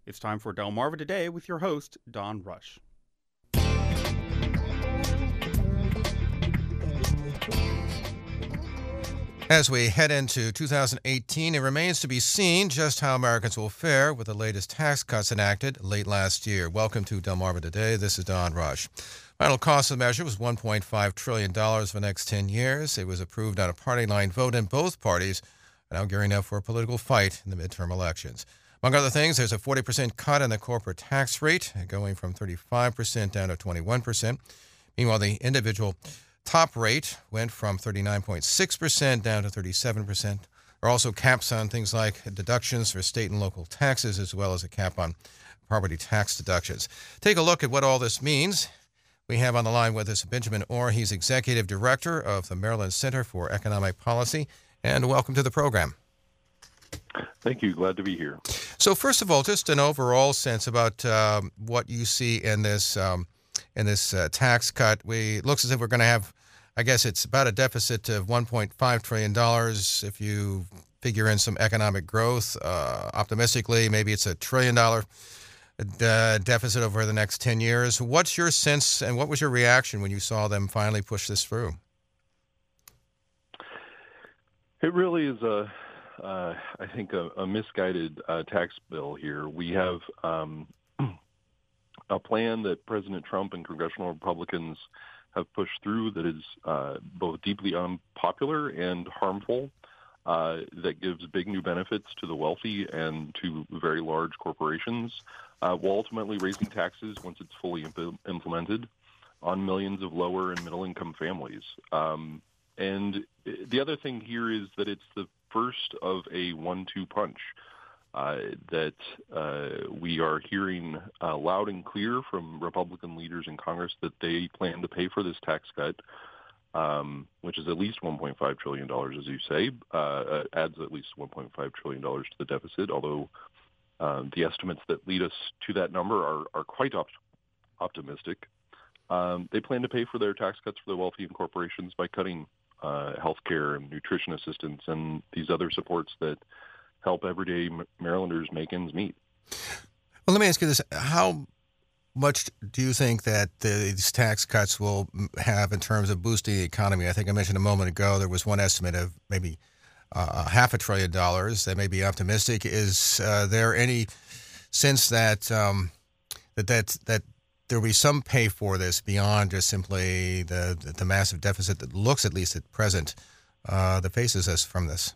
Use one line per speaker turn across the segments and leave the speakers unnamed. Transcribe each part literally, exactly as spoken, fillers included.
It's time for Delmarva Today with your host, Don Rush.
As we head into two thousand eighteen, it remains to be seen just how Americans will fare with the latest tax cuts enacted late last year. Welcome to Delmarva Today. This is Don Rush. Final cost of the measure was one point five trillion dollars for the next ten years. It was approved on a party line vote, and both parties are now gearing up for a political fight in the midterm elections. Among other things, there's a forty percent cut in the corporate tax rate, going from thirty-five percent down to twenty-one percent. Meanwhile, the individual top rate went from thirty-nine point six percent down to thirty-seven percent. There are also caps on things like deductions for state and local taxes, as well as a cap on property tax deductions. Take a look at what all this means. We have on the line with us Benjamin Orr. He's Executive Director of the Maryland Center for Economic Policy. And welcome to the program.
Thank you. Glad to be here.
So first of all, just an overall sense about um, what you see in this um, in this uh, tax cut. We it looks as if we're going to have, I guess it's about a deficit of one point five trillion dollars. If you figure in some economic growth, uh, optimistically, maybe it's a trillion dollar uh, deficit over the next ten years. What's your sense and what was your reaction when you saw them finally push this through?
It really is a Uh, I think a, a misguided uh, tax bill here. We have um, a plan that President Trump and congressional Republicans have pushed through that is uh, both deeply unpopular and harmful, uh, that gives big new benefits to the wealthy and to very large corporations, uh, while ultimately raising taxes once it's fully imp- implemented on millions of lower and middle income families. Um, and the other thing here is that it's the first of a one two punch uh, that uh, we are hearing uh, loud and clear from Republican leaders in Congress that they plan to pay for this tax cut, um, which is at least one point five trillion dollars, as you say, uh, adds at least one point five trillion dollars to the deficit, although uh, the estimates that lead us to that number are, are quite op- optimistic. Um, they plan to pay for their tax cuts for the wealthy and corporations by cutting Uh, healthcare and nutrition assistance and these other supports that help everyday Marylanders make ends meet.
Well, let me ask you this. How much do you think that these tax cuts will have in terms of boosting the economy? I think I mentioned a moment ago there was one estimate of maybe uh, half a trillion dollars. That may be optimistic. Is uh, there any sense that um, that that that there will be some pay for this beyond just simply the the, the massive deficit that looks, at least at present, uh, that faces us from this?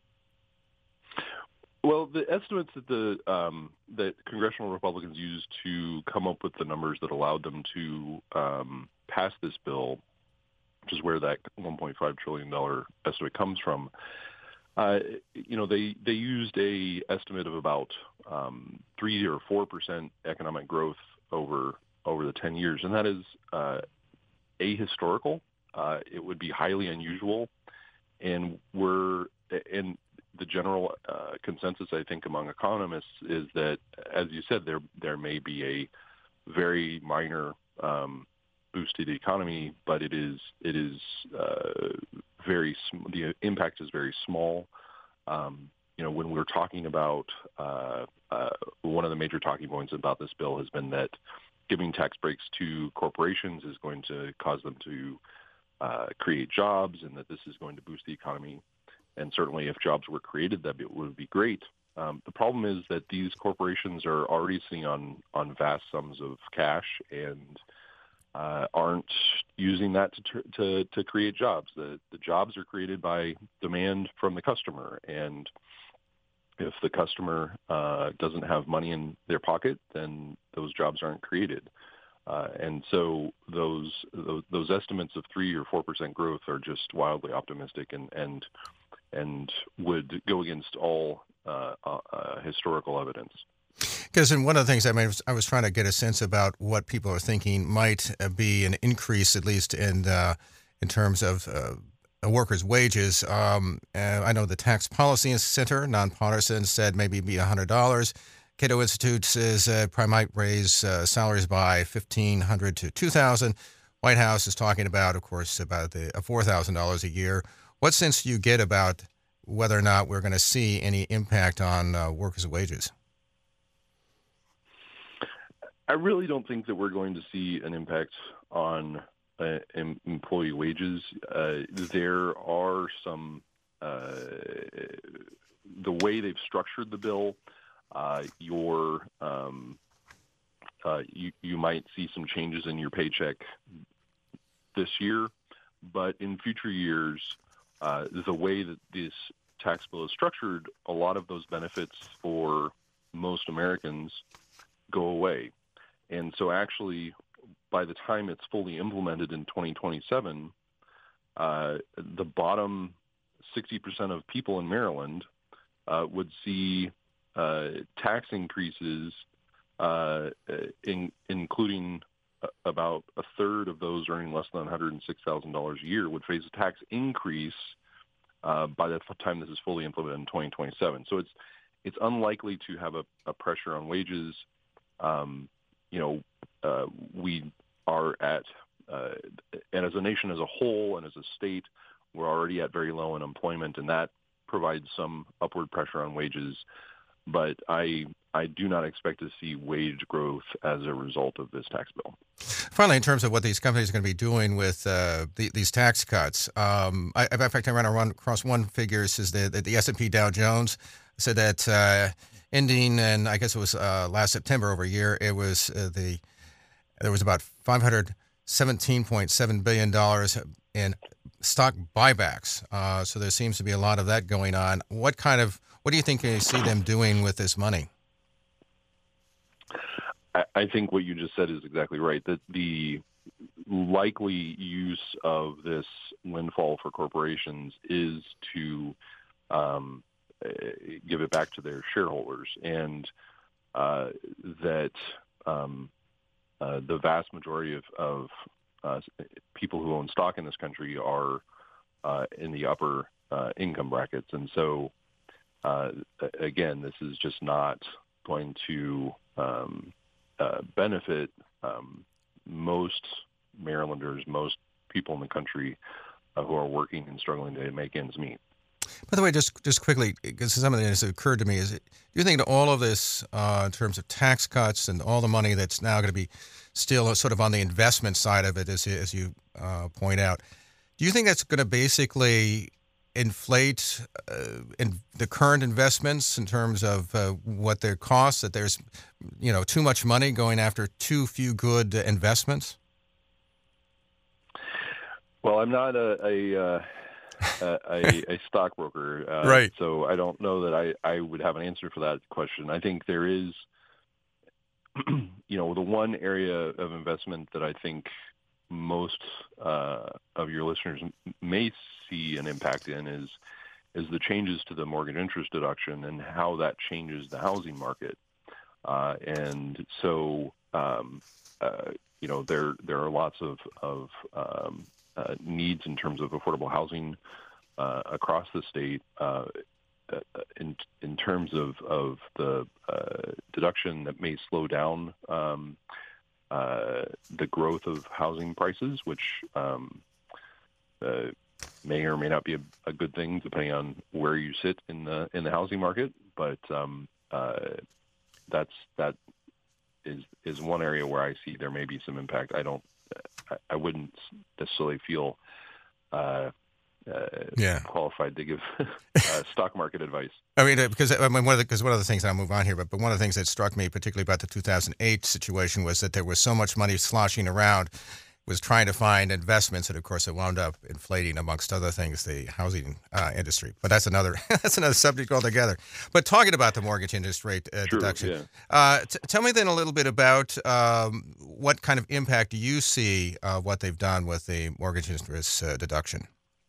Well, the estimates that the um, that congressional Republicans used to come up with the numbers that allowed them to um, pass this bill, which is where that one point five trillion dollars estimate comes from, uh, you know, they, they used a estimate of about um, three or four percent economic growth over over the ten years, and that is uh, ahistorical. Uh, it would be highly unusual, and we're and the general uh, consensus, I think, among economists is that, as you said, there there may be a very minor um, boost to the economy, but it is it is uh, very sm- the impact is very small. Um, you know, when we're talking about uh, uh, one of the major talking points about this bill has been that giving tax breaks to corporations is going to cause them to uh, create jobs, and that this is going to boost the economy. And certainly if jobs were created, that would be great. Um, the problem is that these corporations are already sitting on, on vast sums of cash and uh, aren't using that to, to, to create jobs. The, the jobs are created by demand from the customer, and if the customer uh, doesn't have money in their pocket, then those jobs aren't created. Uh, and so those, those those estimates of three or four percent growth are just wildly optimistic, and and and would go against all uh, uh, historical evidence.
Because in one of the things I mean, I was trying to get a sense about what people are thinking might be an increase, at least in uh, in terms of uh, workers' wages. Um, uh, I know the Tax Policy Center, nonpartisan, said maybe be one hundred dollars. Cato Institute says uh, probably might raise uh, salaries by fifteen hundred dollars to two thousand dollars. White House is talking about, of course, about the uh, four thousand dollars a year. What sense do you get about whether or not we're going to see any impact on uh, workers' wages?
I really don't think that we're going to see an impact on uh, em- employee wages. Uh, there are some, uh, the way they've structured the bill, uh, your um, uh, you, you might see some changes in your paycheck this year, but in future years, uh, the way that this tax bill is structured, a lot of those benefits for most Americans go away. And so actually, by the time it's fully implemented in twenty twenty-seven, uh, the bottom sixty percent of people in Maryland uh, would see uh, tax increases, uh, in, including about a third of those earning less than one hundred six thousand dollars a year would face a tax increase uh, by the time this is fully implemented in twenty twenty-seven. So it's it's unlikely to have a, a pressure on wages. Um, you know, uh, we are at, uh, and as a nation as a whole and as a state, we're already at very low unemployment, and that provides some upward pressure on wages. But I I do not expect to see wage growth as a result of this tax bill.
Finally, in terms of what these companies are going to be doing with uh, the, these tax cuts, um, I, in fact, I ran across one figure. It says that the S and P Dow Jones said that uh, ending, and I guess it was uh, last September, over a year, it was uh, the there was about five hundred seventeen point seven billion dollars in stock buybacks. Uh, so there seems to be a lot of that going on. What kind of what do you think you see them doing with this money?
I think what you just said is exactly right, that the likely use of this windfall for corporations is to um, give it back to their shareholders, and uh, that um, uh, the vast majority of, of uh, people who own stock in this country are uh, in the upper uh, income brackets. And so, uh, again, this is just not going to um, Uh, benefit um, most Marylanders, most people in the country uh, who are working and struggling to make ends meet.
By the way, just just quickly, because something that's occurred to me is, do you think that all of this, uh, in terms of tax cuts and all the money that's now going to be still sort of on the investment side of it, as you, as you uh, point out, do you think that's going to basically inflate uh, in the current investments in terms of uh, what their costs, that there's, you know, too much money going after too few good investments?
Well, I'm not a a, uh, a, a stockbroker, uh,
right.
So I don't know that I, I would have an answer for that question. I think there is, you know, the one area of investment that I think most uh, of your listeners may see an impact in is is the changes to the mortgage interest deduction and how that changes the housing market. Uh, and so, um, uh, you know, there there are lots of of um, uh, needs in terms of affordable housing uh, across the state. Uh, in in terms of of the uh, deduction that may slow down Um, Uh, the growth of housing prices, which um, uh, may or may not be a, a good thing depending on where you sit in the in the housing market. But um, uh, that's that is is one area where I see there may be some impact. I don't, I, I wouldn't necessarily feel uh, uh,
yeah.
qualified to give uh, stock market advice.
I mean, because I mean, one of the because one of the things, and I'll move on here, but but one of the things that struck me particularly about the two thousand eight situation was that there was so much money sloshing around, was trying to find investments, and of course it wound up inflating, amongst other things, the housing uh, industry. But that's another that's another subject altogether. But talking about the mortgage interest rate uh,
True,
deduction,
yeah.
uh, t- tell me then a little bit about um, what kind of impact do you see uh, what they've done with the mortgage interest uh, deduction?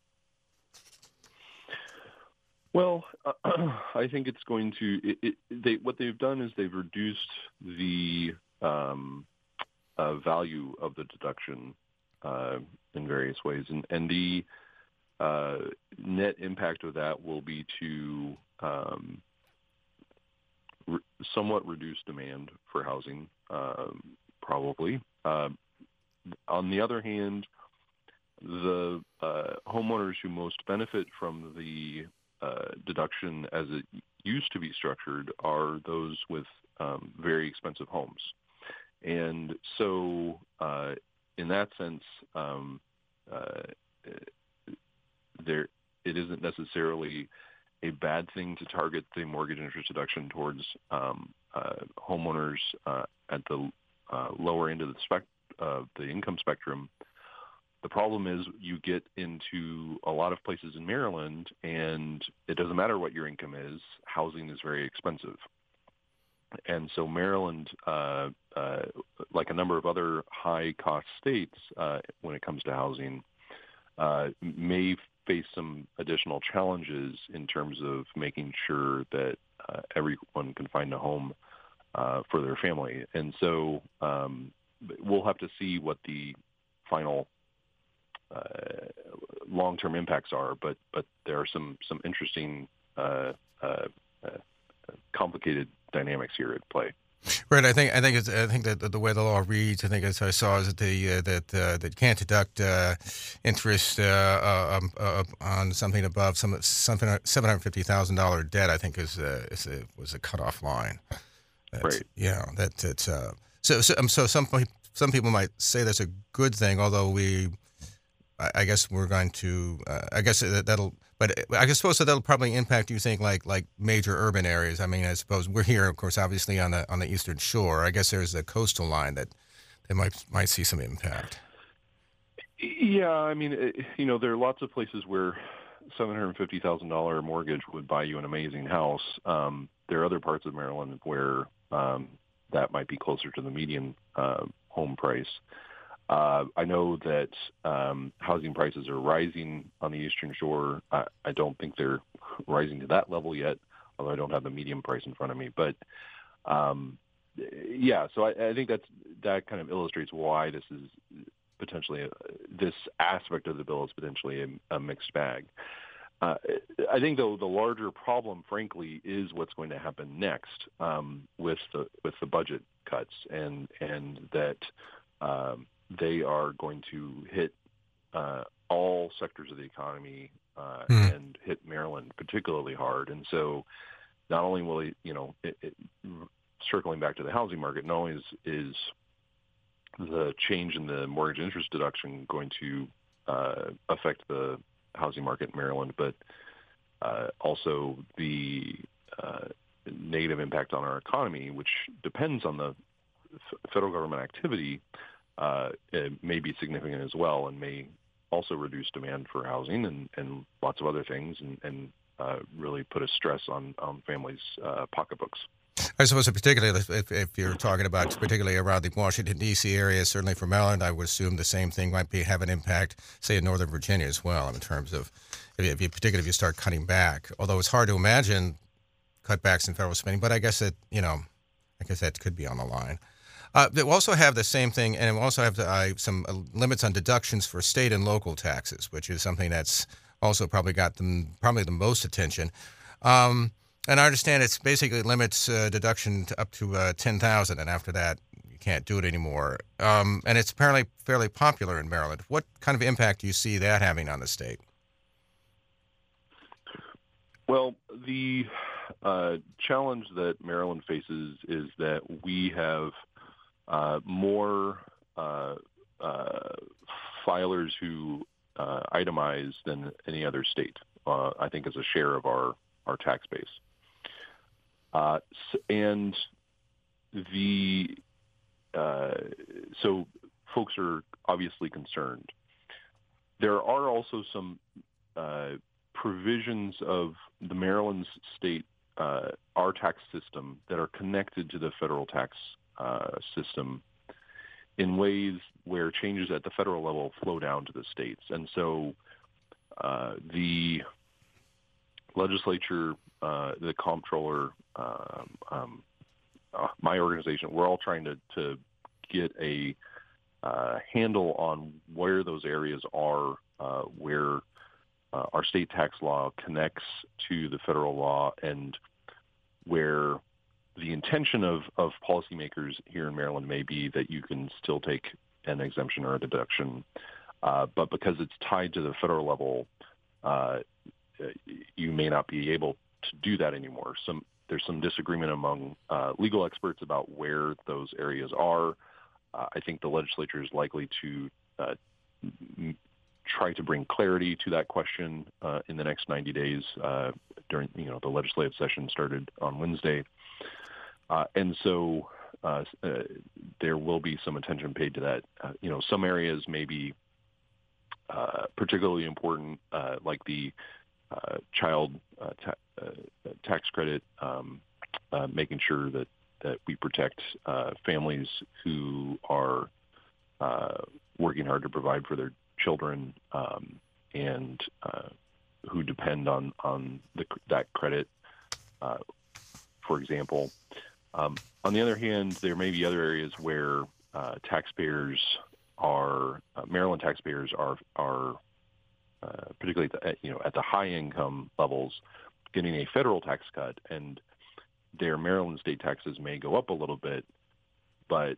Well, uh, I think it's going to. It, it, they, what they've done is they've reduced the um, uh, value of the deduction uh, in various ways, and and the uh, net impact of that will be to um, re- somewhat reduce demand for housing, um, probably. Uh, on the other hand, the uh, homeowners who most benefit from the Uh, deduction as it used to be structured are those with um, very expensive homes. And so uh, in that sense, um, uh, there it isn't necessarily a bad thing to target the mortgage interest deduction towards um, uh, homeowners uh, at the uh, lower end of the spec uh, the income spectrum. The problem is you get into a lot of places in Maryland, and it doesn't matter what your income is. Housing is very expensive. And so Maryland, uh, uh, like a number of other high-cost states uh, when it comes to housing, uh, may face some additional challenges in terms of making sure that uh, everyone can find a home uh, for their family. And so um, we'll have to see what the final uh, long-term impacts are, but but there are some some interesting, uh, uh, uh, complicated dynamics here at play.
Right. I think I think it's, I think that the way the law reads, I think as I saw, is that the uh, that uh, that you can't deduct uh, interest uh, uh, um, uh, on something above some something seven hundred fifty thousand dollar debt. I think is uh, is a, was a cutoff line. That's,
right.
Yeah. That it's uh, so so, um, so some some people might say that's a good thing, although we. I guess we're going to. Uh, I guess that, that'll. But I guess suppose that that'll probably impact. You think like like major urban areas. I mean, I suppose we're here, of course, obviously on the on the eastern shore. I guess there's a coastal line that that might might see some impact.
Yeah, I mean, it, you know, there are lots of places where seven hundred fifty thousand dollar mortgage would buy you an amazing house. Um, there are other parts of Maryland where um, that might be closer to the median uh, home price. Uh, I know that um, housing prices are rising on the Eastern Shore. I, I don't think they're rising to that level yet, although I don't have the median price in front of me. But um, yeah, so I, I think that's that kind of illustrates why this is potentially a, this aspect of the bill is potentially a, a mixed bag. Uh, I think though the larger problem, frankly, is what's going to happen next um, with the with the budget cuts, and and that. Um, they are going to hit uh, all sectors of the economy uh, mm. and hit Maryland particularly hard. And so not only will it, you know, it, it, circling back to the housing market, not only is, is the change in the mortgage interest deduction going to uh, affect the housing market in Maryland, but uh, also the uh, negative impact on our economy, which depends on the f- federal government activity, Uh, it may be significant as well, and may also reduce demand for housing and, and lots of other things, and, and uh, really put a stress on, on families' uh, pocketbooks.
I suppose, particularly if, if you're talking about particularly around the Washington, D C area, certainly for Maryland, I would assume the same thing might be have an impact, say, in Northern Virginia as well, in terms of, if you, if you, particularly if you start cutting back. Although it's hard to imagine cutbacks in federal spending, but I guess that, you know, I guess that could be on the line. Uh, they also have the same thing, and we also have the, uh, some uh, limits on deductions for state and local taxes, which is something that's also probably got them probably the most attention. Um, and I understand it's basically limits uh, deduction to up to uh, ten thousand dollars, and after that you can't do it anymore. Um, and it's apparently fairly popular in Maryland. What kind of impact do you see that having on the state?
Well, the uh, challenge that Maryland faces is that we have Uh, more uh, uh, filers who uh, itemize than any other state, uh, I think, as a share of our, our tax base. Uh, and the uh, so folks are obviously concerned. There are also some uh, provisions of the Maryland state, uh, our tax system, that are connected to the federal tax Uh, system in ways where changes at the federal level flow down to the states. And so uh, the legislature, uh, the comptroller, um, um, uh, my organization, we're all trying to, to get a uh, handle on where those areas are, uh, where uh, our state tax law connects to the federal law, and where the intention of, of policymakers here in Maryland may be that you can still take an exemption or a deduction, uh, but because it's tied to the federal level, uh, you may not be able to do that anymore. Some there's some disagreement among uh, legal experts about where those areas are. Uh, I think the legislature is likely to uh, m- try to bring clarity to that question uh, in the next ninety days. Uh, during, you know, the legislative session started on Wednesday, uh, and so uh, uh, there will be some attention paid to that. Uh, you know, some areas may be uh, particularly important, uh, like the uh, child uh, ta- uh, tax credit, um, uh, making sure that that we protect uh, families who are uh, working hard to provide for their children um, and uh, who depend on on the, that credit, uh, for example. Um, on the other hand, there may be other areas where uh, taxpayers are uh, Maryland taxpayers are are uh, particularly at the, you know at the high income levels getting a federal tax cut, and their Maryland state taxes may go up a little bit, but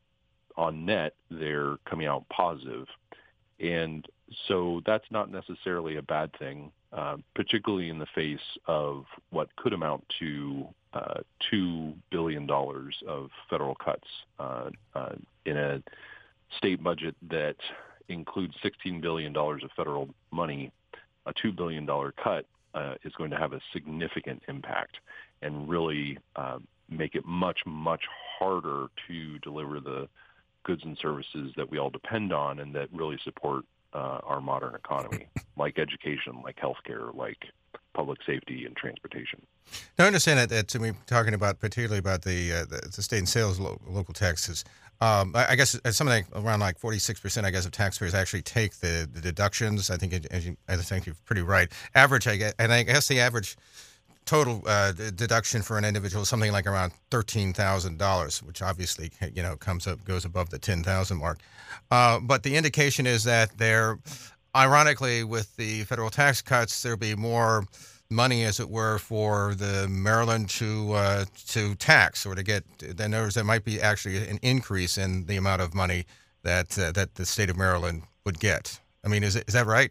on net they're coming out positive. And so that's not necessarily a bad thing, uh, particularly in the face of what could amount to uh, two billion dollars of federal cuts uh, uh, in a state budget that includes sixteen billion dollars of federal money. A two billion dollars cut uh, is going to have a significant impact and really uh, make it much, much harder to deliver the goods and services that we all depend on and that really support uh, our modern economy, like education, like healthcare, like public safety and transportation.
Now, I understand that, that to me, talking about particularly about the uh, the, the state and sales lo- local taxes, um, I, I guess it's something like around like forty-six percent, I guess, of taxpayers actually take the, the deductions. I think, it, as you, I think you're pretty right. Average, I guess, and I guess the average total uh, deduction for an individual is something like around thirteen thousand dollars, which obviously, you know, comes up, goes above the ten thousand mark. Uh, but the indication is that there, ironically, with the federal tax cuts, there'll be more money, as it were, for the Maryland to uh, to tax or to get. In other words, there might be actually an increase in the amount of money that uh, that the state of Maryland would get. I mean, is it, is that right?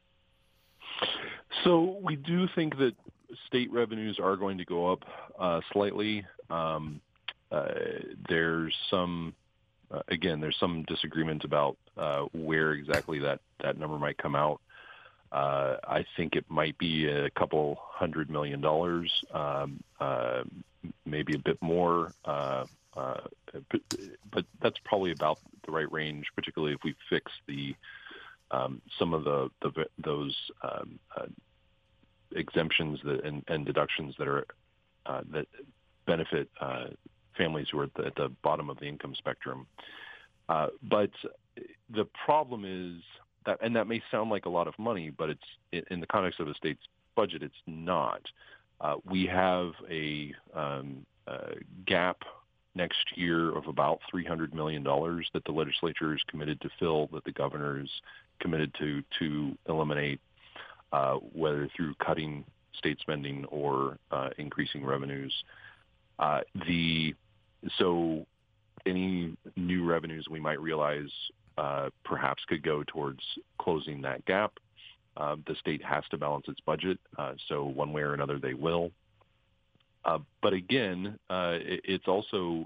So we do think that state revenues are going to go up uh, slightly. Um, uh, there's some, uh, again, there's some disagreement about uh, where exactly that, that number might come out. Uh, I think it might be a couple hundred million dollars, um, uh, maybe a bit more, uh, uh, but, but that's probably about the right range, particularly if we fix the um, some of the, the those um, uh, exemptions that, and, and deductions that are uh, that benefit uh, families who are at the, at the bottom of the income spectrum. Uh, but the problem is that, and that may sound like a lot of money, but it's in the context of a state's budget, it's not. Uh, we have a, um, a gap next year of about three hundred million dollars that the legislature is committed to fill, that the governor is committed to to eliminate, uh, whether through cutting state spending or uh, increasing revenues. Uh, the so any new revenues we might realize uh, perhaps could go towards closing that gap. Uh, the state has to balance its budget, uh, so one way or another they will. Uh, but again, uh, it, it's also,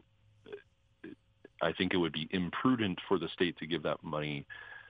I think it would be imprudent for the state to give that money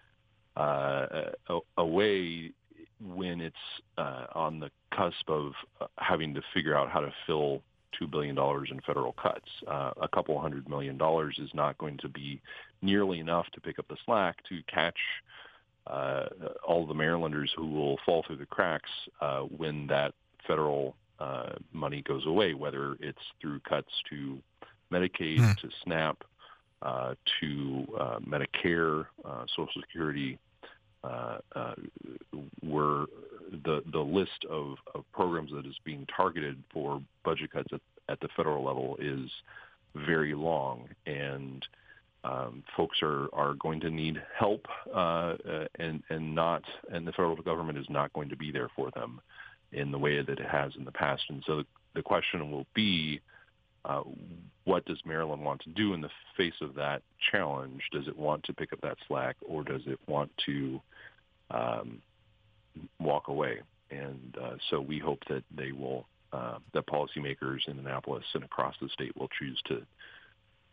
uh, away when it's uh, on the cusp of having to figure out how to fill two billion dollars in federal cuts. Uh, a couple hundred million dollars is not going to be nearly enough to pick up the slack to catch uh, all the Marylanders who will fall through the cracks uh, when that federal uh, money goes away, whether it's through cuts to Medicaid, mm. to SNAP, uh, to uh, Medicare, uh, Social Security. Uh, uh, were the the list of, of programs that is being targeted for budget cuts at, at the federal level is very long, and um, folks are, are going to need help, uh, and and not and the federal government is not going to be there for them in the way that it has in the past. And so the question will be, uh, what does Maryland want to do in the face of that challenge? Does it want to pick up that slack, or does it want to um, walk away? And uh, so we hope that they will, uh, that policymakers in Annapolis and across the state will choose to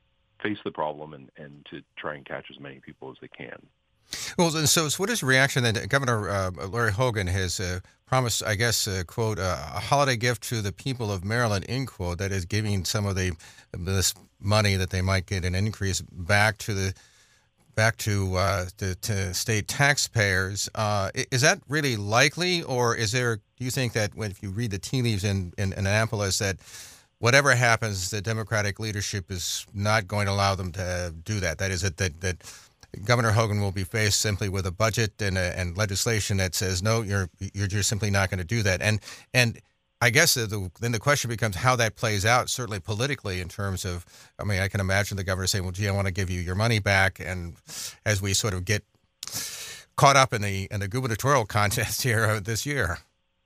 face the problem and, and to try and catch as many people as they can.
Well, and so, so what is the reaction that Governor uh, Larry Hogan has uh, promised, I guess, uh, quote, uh, a holiday gift to the people of Maryland, end quote, that is giving some of the this money that they might get an increase back to the back to uh, to, to state taxpayers. Uh, is that really likely, or is there? Do you think that when if you read the tea leaves in, in, in Annapolis that whatever happens, the Democratic leadership is not going to allow them to do that? That is, that that, that Governor Hogan will be faced simply with a budget and a, and legislation that says no, you're you're just simply not going to do that. And and I guess the, then the question becomes how that plays out, certainly politically, in terms of, I mean, I can imagine the governor saying, well, gee, I want to give you your money back. And as we sort of get caught up in the in the gubernatorial contest here this year.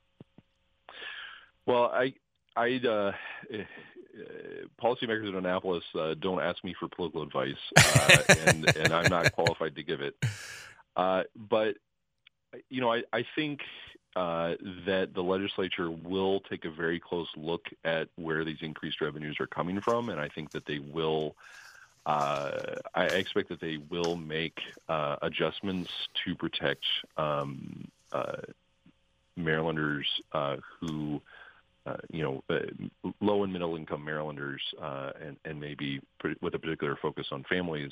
Well, I, I'd, uh, policymakers in Annapolis uh, don't ask me for political advice, uh, and, and I'm not qualified to give it. Uh, but, you know, I, I think uh, that the legislature will take a very close look at where these increased revenues are coming from, and I think that they will uh, I expect that they will make uh, adjustments to protect um, uh, Marylanders uh, who Uh, you know, uh, low and middle income Marylanders, uh, and, and maybe with a particular focus on families.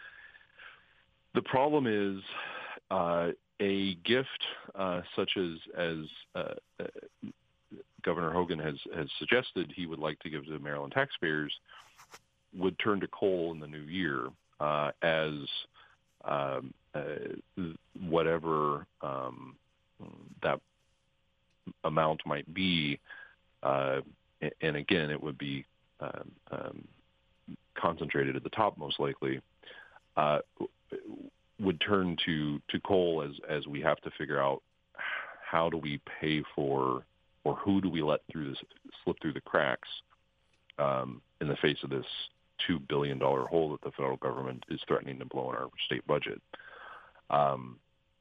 The problem is uh, a gift uh, such as as uh, uh, Governor Hogan has, has suggested he would like to give to Maryland taxpayers would turn to coal in the new year uh, as um, uh, whatever um, that amount might be. Uh, and again, it would be um, um, concentrated at the top, most likely, uh, would turn to, to coal as, as we have to figure out how do we pay for, or who do we let through this, slip through the cracks um, in the face of this two billion dollars hole that the federal government is threatening to blow in our state budget. Um,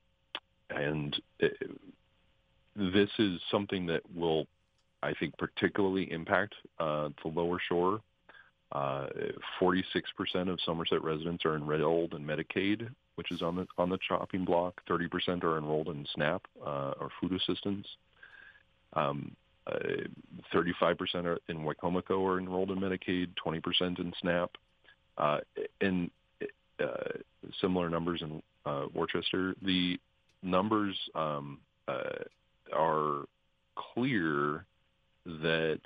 and it, this is something that will, I think, particularly impact uh, the lower shore. Uh, forty-six percent of Somerset residents are enrolled in Medicaid, which is on the on the chopping block. thirty percent are enrolled in SNAP uh, or food assistance. Um, uh, thirty-five percent are in Wicomico are enrolled in Medicaid. twenty percent in SNAP, uh, and uh, similar numbers in uh, Worcester. The numbers um, uh, are clear that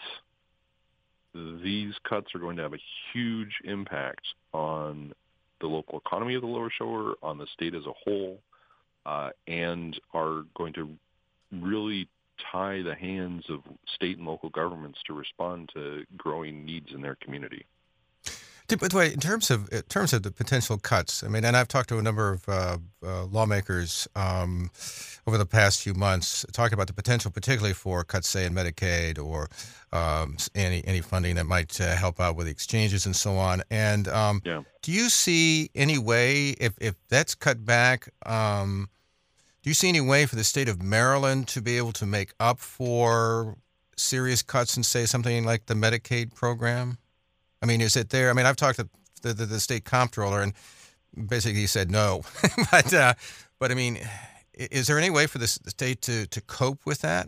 these cuts are going to have a huge impact on the local economy of the lower shore, on the state as a whole, uh, and are going to really tie the hands of state and local governments to respond to growing needs in their community.
By the way, in terms of in terms of the potential cuts, I mean, and I've talked to a number of uh, uh, lawmakers um, over the past few months, talking about the potential, particularly for cuts, say, in Medicaid or um, any any funding that might uh, help out with exchanges and so on. And um,
yeah.
do you see any way, if if that's cut back, um, do you see any way for the state of Maryland to be able to make up for serious cuts in, say, something like the Medicaid program? I mean, is it there? I mean, I've talked to the, the, the state comptroller, and basically he said no. but, uh, but I mean, is there any way for the state to, to cope with that?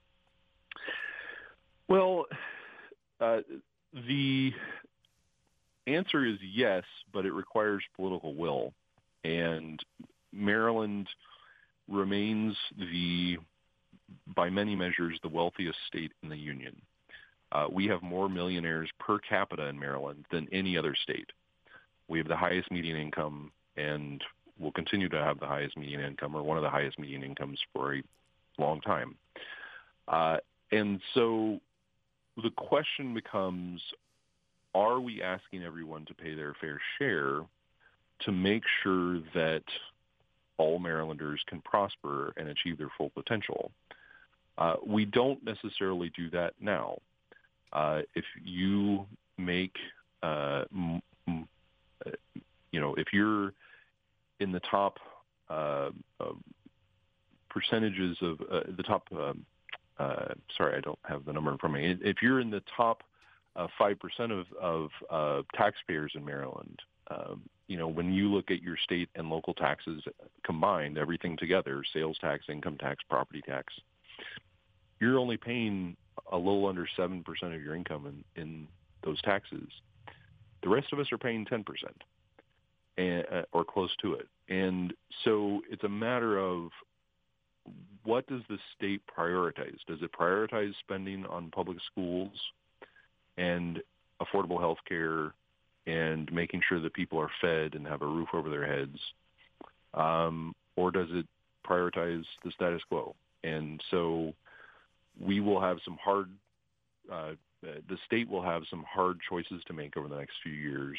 Well, uh, the answer is yes, but it requires political will. And Maryland remains the, by many measures, the wealthiest state in the union. Uh, we have more millionaires per capita in Maryland than any other state. We have the highest median income, and will continue to have the highest median income, or one of the highest median incomes for a long time. Uh, and so the question becomes, are we asking everyone to pay their fair share to make sure that all Marylanders can prosper and achieve their full potential? Uh, we don't necessarily do that now. Uh, if you make, uh, m- m- you know, if you're in the top uh, uh, percentages of uh, the top, um, uh, sorry, I don't have the number in front of me. If you're in the top uh, five percent of, of uh, taxpayers in Maryland. Um, you know, when you look at your state and local taxes combined, everything together, sales tax, income tax, property tax, you're only paying a little under seven percent of your income in, in those taxes. The rest of us are paying ten percent and, uh, or close to it. And so it's a matter of, what does the state prioritize? Does it prioritize spending on public schools and affordable health care and making sure that people are fed and have a roof over their heads? Um, or does it prioritize the status quo? And so we will have some hard, uh, the state will have some hard choices to make over the next few years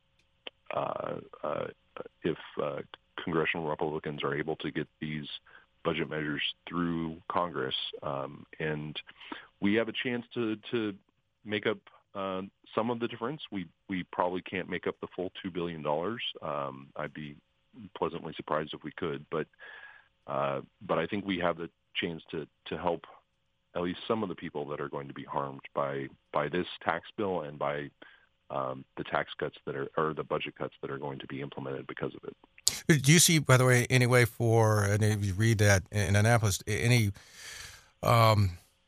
uh, uh, if uh, congressional Republicans are able to get these budget measures through Congress. Um, and we have a chance to, to make up uh, some of the difference. We we probably can't make up the full two billion dollars. Um, I'd be pleasantly surprised if we could, but uh, but I think we have the chance to, to help at least some of the people that are going to be harmed by by this tax bill and by um, the tax cuts that are, or the budget cuts that are going to be implemented because of it.
Do you see, by the way, any way for, and if you read that in Annapolis, any um,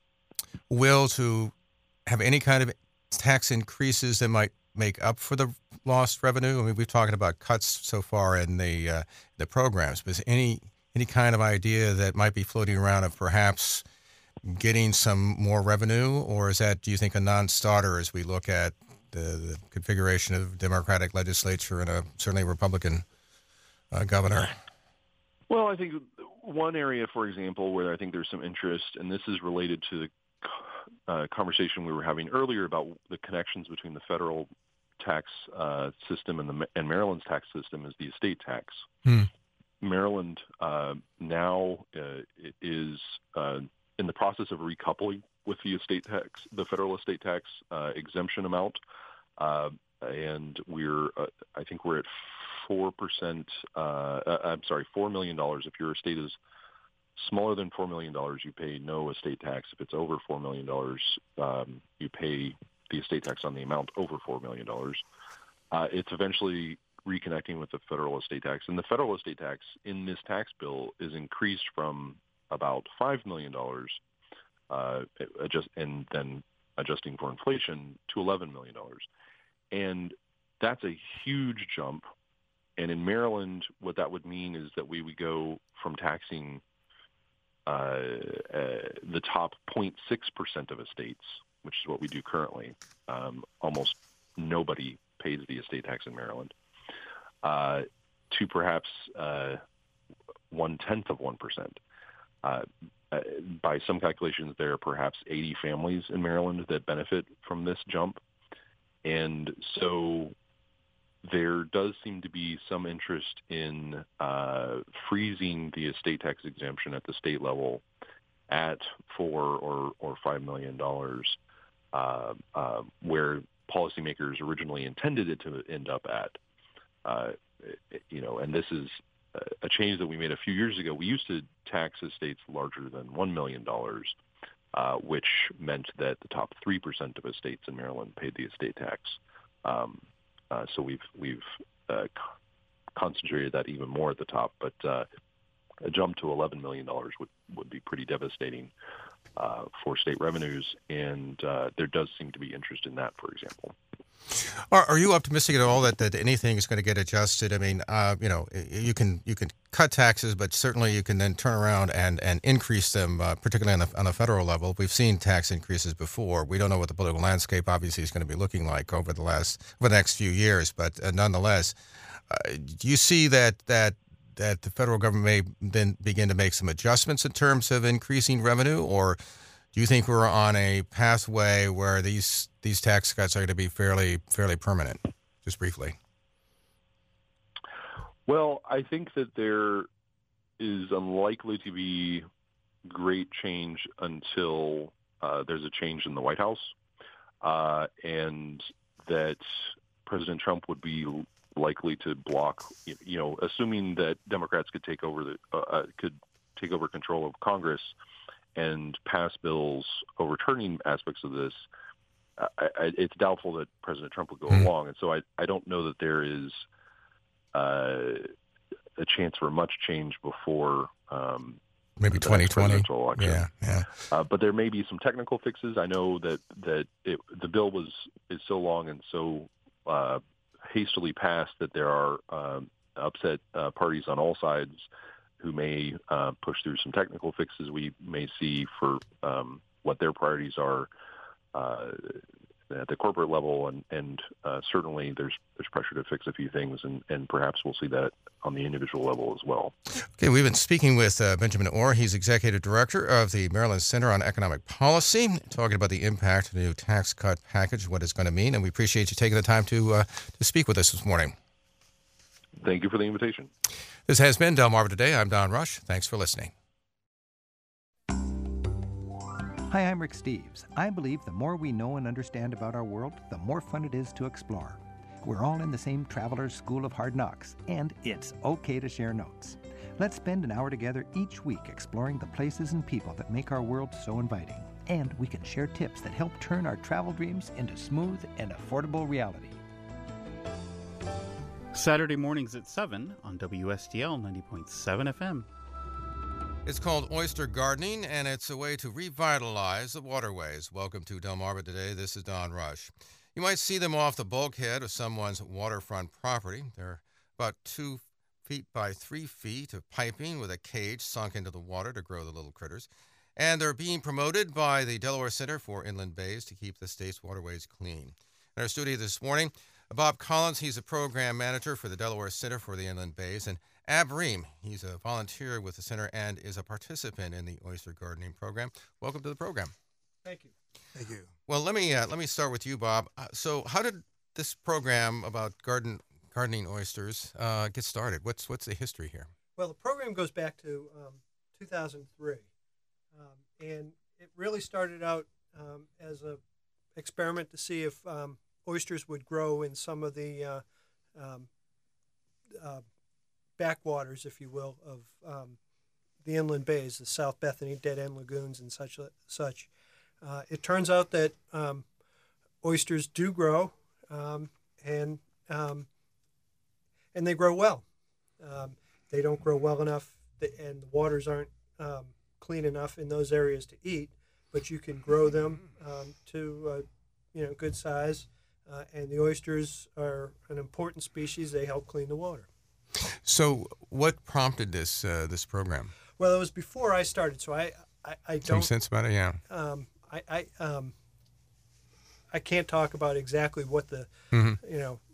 will to have any kind of tax increases that might make up for the lost revenue? I mean, we've talked about cuts so far in the uh, the programs, but is any any kind of idea that might be floating around of perhaps getting some more revenue, or is that, do you think, a non-starter as we look at the, the configuration of Democratic legislature and a certainly Republican uh, governor?
Well, I think one area, for example, where I think there's some interest, and this is related to the uh, conversation we were having earlier about the connections between the federal tax uh, system and the and Maryland's tax system, is the estate tax.
Hmm.
Maryland uh, now uh, is uh, in the process of recoupling with the estate tax, the federal estate tax uh, exemption amount, uh, and we're uh, I think we're at four percent. Uh, I'm sorry, four million dollars. If your estate is smaller than four million dollars, you pay no estate tax. If it's over four million dollars, um, you pay the estate tax on the amount over four million dollars. Uh, it's eventually reconnecting with the federal estate tax. And the federal estate tax in this tax bill is increased from about five million dollars, uh, adjust, and then adjusting for inflation, to eleven million dollars. And that's a huge jump. And in Maryland, what that would mean is that we would go from taxing uh, uh, the top zero point six percent of estates, which is what we do currently. Um, almost nobody pays the estate tax in Maryland, uh, to perhaps uh, one-tenth of one percent. Uh, uh, by some calculations, there are perhaps eighty families in Maryland that benefit from this jump. And so there does seem to be some interest in uh, freezing the estate tax exemption at the state level at four or, or five million dollars, uh, uh, where policymakers originally intended it to end up at. Uh, you know, and this is a change that we made a few years ago. We used to tax estates larger than one million dollars, uh, which meant that the top three percent of estates in Maryland paid the estate tax. Um, uh, so we've we've uh, concentrated that even more at the top, but uh, a jump to eleven million dollars would, would be pretty devastating uh, for state revenues, and uh, there does seem to be interest in that, for example.
Are, are you optimistic at all that, that anything is going to get adjusted? I mean, uh, you know, you can you can cut taxes, but certainly you can then turn around and, and increase them, uh, particularly on the, on the federal level. We've seen tax increases before. We don't know what the political landscape obviously is going to be looking like over the last over the next few years, but uh, nonetheless, uh, do you see that that that the federal government may then begin to make some adjustments in terms of increasing revenue, or do you think we're on a pathway where these these tax cuts are going to be fairly fairly permanent? Just briefly.
Well, I think that there is unlikely to be great change until uh, there's a change in the White House, uh, and that President Trump would be likely to block, you know, assuming that Democrats could take over the uh, could take over control of Congress and pass bills overturning aspects of this, I, I, it's doubtful that President Trump would go
Mm-hmm.
along, and so I, I don't know that there is uh, a chance for much change before um,
maybe
the
twenty
next
twenty.
presidential election.
Yeah, yeah.
Uh, but there may be some technical fixes. I know that that it, the bill was is so long and so uh, hastily passed that there are um, upset uh, parties on all sides who may uh, push through some technical fixes we may see for um, what their priorities are uh, at the corporate level, and, and uh, certainly there's there's pressure to fix a few things, and, and perhaps we'll see that on the individual level as well.
Okay, we've been speaking with uh, Benjamin Orr. He's Executive Director of the Maryland Center on Economic Policy, talking about the impact of the new tax cut package, what it's going to mean, and we appreciate you taking the time to uh, to speak with us this morning.
Thank you for the invitation.
This has been Delmarva Today. I'm Don Rush. Thanks for listening.
Hi, I'm Rick Steves. I believe the more we know and understand about our world, the more fun it is to explore. We're all in the same Traveler's School of Hard Knocks, and it's okay to share notes. Let's spend an hour together each week exploring the places and people that make our world so inviting. And we can share tips that help turn our travel dreams into smooth and affordable reality.
Saturday mornings at seven on W S D L ninety point seven F M.
It's called oyster gardening, and it's a way to revitalize the waterways. Welcome to Delmarva Today. This is Don Rush. You might see them off the bulkhead of someone's waterfront property. They're about two feet by three feet of piping with a cage sunk into the water to grow the little critters. And they're being promoted by the Delaware Center for Inland Bays to keep the state's waterways clean. In our studio this morning, Bob Collins, he's a program manager for the Delaware Center for the Inland Bays, and Ab Ream, he's a volunteer with the center and is a participant in the oyster gardening program. Welcome to the program.
Thank you. Thank you.
Well, let me uh, let me start with you, Bob. Uh, so, how did this program about garden gardening oysters uh, get started? What's what's the history here?
Well, the program goes back to um, two thousand three, um, and it really started out um, as a experiment to see if um, oysters would grow in some of the uh, um, uh, backwaters, if you will, of um, the inland bays, the South Bethany dead end lagoons and such. Such. Uh, it turns out that um, oysters do grow, um, and um, and they grow well. Um, they don't grow well enough, and the waters aren't um, clean enough in those areas to eat. But you can grow them um, to uh, you know good size, uh, and the oysters are an important species. They help clean the water.
So, what prompted this uh, this program?
Well, it was before I started, so I I, I don't.
Some sense about it, yeah.
Um, I I um. I can't talk about exactly what the
Mm-hmm.
you know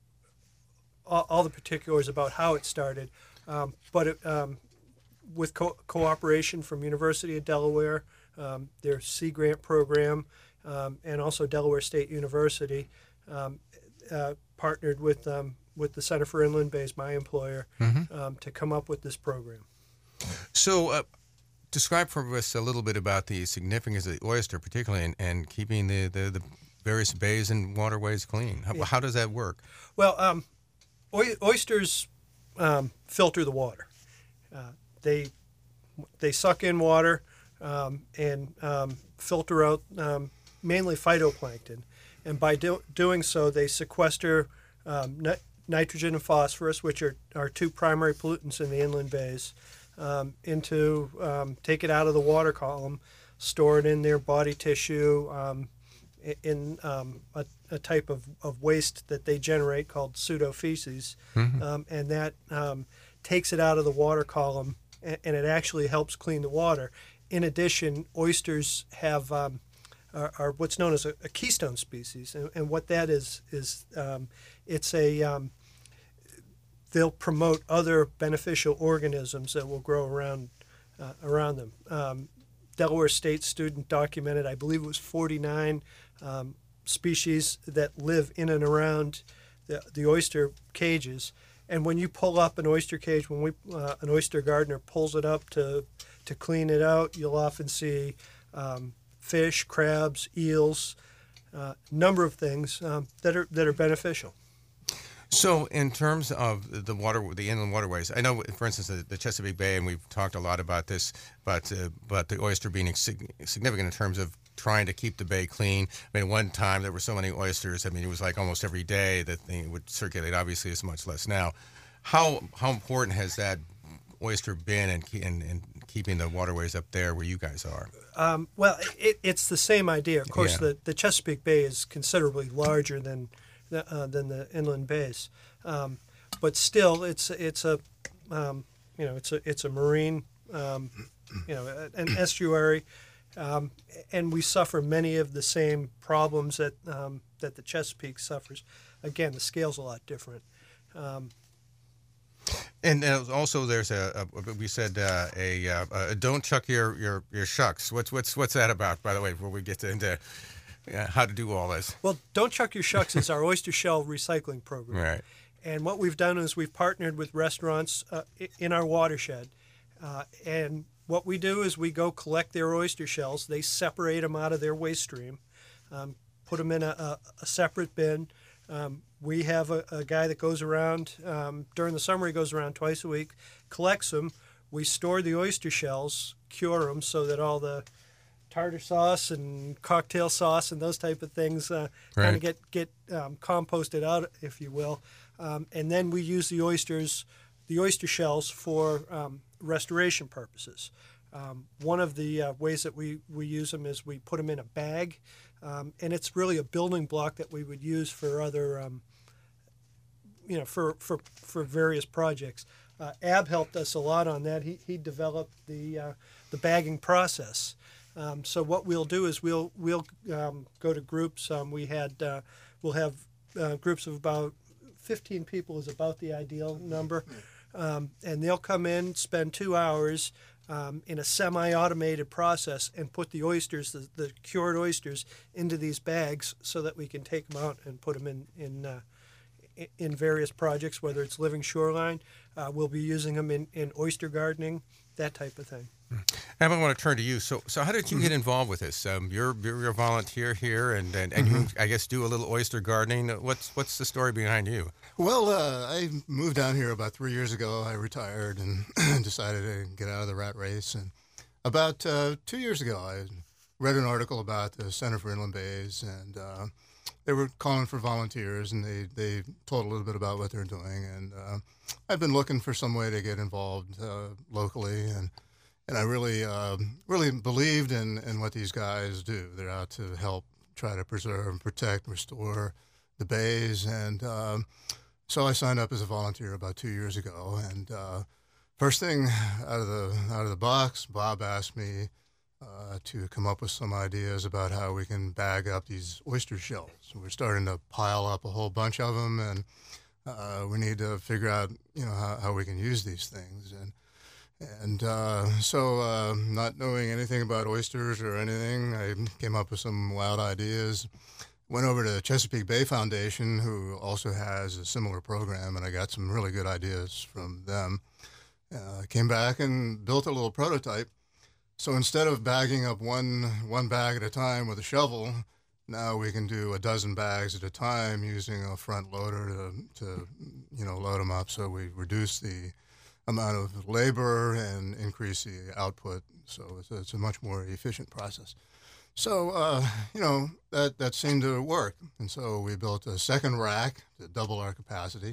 all, all the particulars about how it started, um, but it, um, with co- cooperation from University of Delaware, um, their Sea Grant program, um, and also Delaware State University, um, uh, partnered with um, with the Center for Inland Bays, my employer,
Mm-hmm.
um, to come up with this program.
So, uh, describe for us a little bit about the significance of the oyster, particularly in, in keeping the, the, the various bays and waterways clean. How,
Yeah.
how does that work?
Well, um, oy- oysters um, filter the water. Uh, they they suck in water um, and um, filter out um, mainly phytoplankton, and by do- doing so, they sequester um, ni- nitrogen and phosphorus, which are, are two primary pollutants in the inland bays, um, into um, take it out of the water column, store it in their body tissue, um, i- in um, a, a type of, of waste that they generate called pseudofeces,
Mhm.
um, and that um, takes it out of the water column, and, and it actually helps clean the water. In addition, oysters have um, are, are what's known as a, a keystone species, and, and what that is is um, it's a um, they'll promote other beneficial organisms that will grow around uh, around them. Um, Delaware State student documented, I believe it was forty-nine um, species that live in and around the, the oyster cages. And when you pull up an oyster cage, when we uh, an oyster gardener pulls it up to to clean it out, you'll often see um, fish, crabs, eels, a uh, number of things um, that are that are beneficial.
So, in terms of the water, the inland waterways, I know, for instance, the, the Chesapeake Bay, and we've talked a lot about this, but uh, but the oyster being sig- significant in terms of trying to keep the bay clean. I mean, one time there were so many oysters. I mean, it was like almost every day that they would circulate. Obviously, it's much less now. How how important has that oyster been in, in, in keeping the waterways up there where you guys are?
Um, well, it, it's the same idea. Of course,
Yeah.
the, the Chesapeake Bay is considerably larger than the, uh, than the inland bays, um, but still, it's it's a um, you know it's a it's a marine um, you know an estuary, um, and we suffer many of the same problems that um, that the Chesapeake suffers. Again, the scale's a lot different. Um,
And uh, also, there's a, a we said uh, a, uh, a don't chuck your, your, your shucks. What's what's what's that about? By the way, before we get into uh, how to do all this,
well, Don't Chuck Your Shucks is our oyster shell recycling program.
right?
And what we've done is we've partnered with restaurants uh, i- in our watershed. Uh, and what we do is we go collect their oyster shells. They separate them out of their waste stream, um, put them in a, a, a separate bin. Um, we have a, a guy that goes around um, during the summer. He goes around twice a week, collects them. We store the oyster shells, cure them so that all the tartar sauce and cocktail sauce and those type of things uh, kind
Right.
of get get um, composted out, if you will. Um, and then we use the oysters, the oyster shells for um, restoration purposes. Um, one of the uh, ways that we, we use them is we put them in a bag, um, and it's really a building block that we would use for other, um, you know, for, for, for various projects. Uh, Ab helped us a lot on that. He, he developed the uh, the bagging process. Um, so what we'll do is we'll we'll um, go to groups. Um, we had uh, we'll have uh, groups of about fifteen people is about the ideal number, um, and they'll come in, spend two hours um, in a semi-automated process, and put the oysters, the, the cured oysters, into these bags so that we can take them out and put them in in uh, in various projects, whether it's living shoreline. Uh, we'll be using them in, in oyster gardening, that type of thing.
Ab, I want to turn to you. So, so how did you get involved with this? Um, you're you're a volunteer here, and and, and you, I guess, do a little oyster gardening. What's what's the story behind you?
Well, uh, I moved down here about three years ago. I retired and decided to get out of the rat race. And about uh, two years ago, I read an article about the Center for Inland Bays, and uh, they were calling for volunteers, and they, they told a little bit about what they're doing. And uh, I've been looking for some way to get involved uh, locally, and and I really uh, really believed in, in what these guys do. They're out to help try to preserve and protect and restore the bays, and um, so I signed up as a volunteer about two years ago. And uh, first thing out of the out of the box, Bob asked me uh, to come up with some ideas about how we can bag up these oyster shells. We're starting to pile up a whole bunch of them, and uh, we need to figure out, you know, how, how we can use these things. And and uh, so, uh, not knowing anything about oysters or anything, I came up with some wild ideas. Went over to Chesapeake Bay Foundation, who also has a similar program, and I got some really good ideas from them. Uh, came back and built a little prototype. So instead of bagging up one one bag at a time with a shovel, now we can do a dozen bags at a time using a front loader to, to you know, load them up. So we reduce the amount of labor and increase the output. So it's a, it's a much more efficient process. So, uh, you know, that, that seemed to work. And so we built a second rack to double our capacity.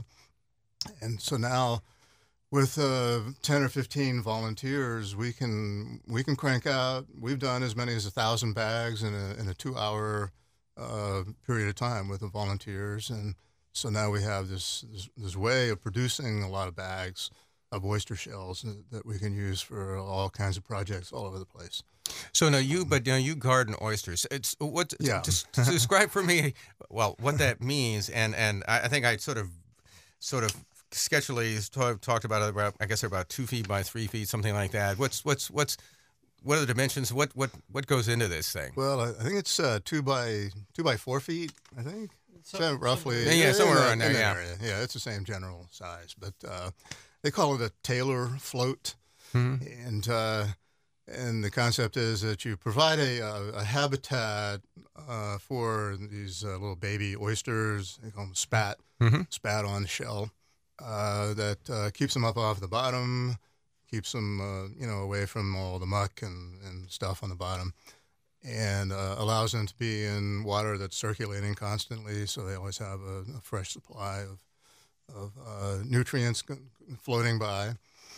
And so now with uh, ten or fifteen volunteers, we can we can crank out. We've done as many as a thousand bags in a, in a two-hour uh, period of time with the volunteers. And so now we have this, this, this way of producing a lot of bags of oyster shells that we can use for all kinds of projects all over the place.
So now you, but now you garden oysters. It's what?
Yeah.
Just describe for me, well, what that means, and and I, I think I sort of, sort of sketchily talk, talked about it. About, I guess they're about two feet by three feet, something like that. What's what's what's what are the dimensions? What what what goes into this thing?
Well, I think it's uh, two by two by four feet. I think
So-
so roughly.
Yeah, yeah, somewhere
in that-
around there,
in that
yeah.
area. Yeah, it's the same general size, but uh, they call it a Taylor float,
Mhm.
and uh, and the concept is that you provide a a, a habitat uh, for these uh, little baby oysters. They call them spat,
Mhm.
spat on the shell, uh, that uh, keeps them up off the bottom, keeps them uh, you know away from all the muck and, and stuff on the bottom. and uh, allows them to be in water that's circulating constantly, so they always have a, a fresh supply of, of uh, nutrients floating by.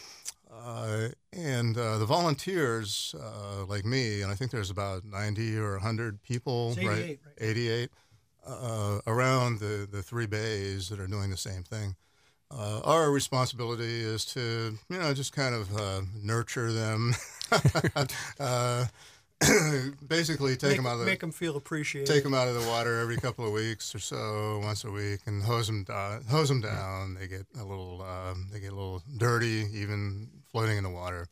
Uh, and uh, the volunteers, uh, like me, and I think there's about ninety or one hundred people,
It's eighty-eight,
right?
right?
eighty-eight, uh, around the, the three bays that are doing the same thing. Uh, our responsibility is to, you know, just kind of uh, nurture them, uh, basically take
make,
them out of the,
make them feel appreciated.
take them out of the water every couple of weeks or so, once a week, and hose them down. Hose them down. They get a little, um, they get a little dirty, even floating in the water.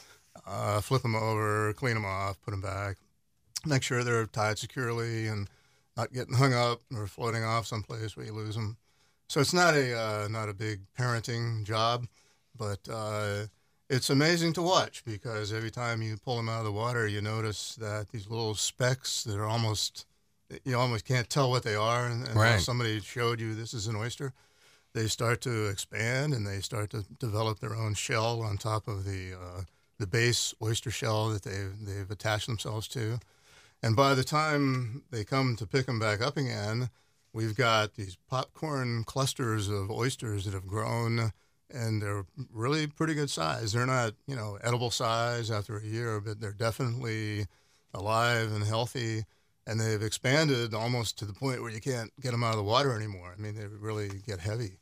Uh, flip them over, clean them off, put them back. Make sure they're tied securely and not getting hung up or floating off someplace where you lose them. So it's not a uh, not a big parenting job, but uh, it's amazing to watch because every time you pull them out of the water, you notice that these little specks that are almost, you almost can't tell what they are. And, and
Right.
somebody showed you this is an oyster. They start to expand and they start to develop their own shell on top of the uh, the base oyster shell that they've, they've attached themselves to. And by the time they come to pick them back up again, we've got these popcorn clusters of oysters that have grown, and they're really pretty good size. They're not, you know, edible size after a year, but they're definitely alive and healthy, and they've expanded almost to the point where you can't get them out of the water anymore. I mean, they really get heavy.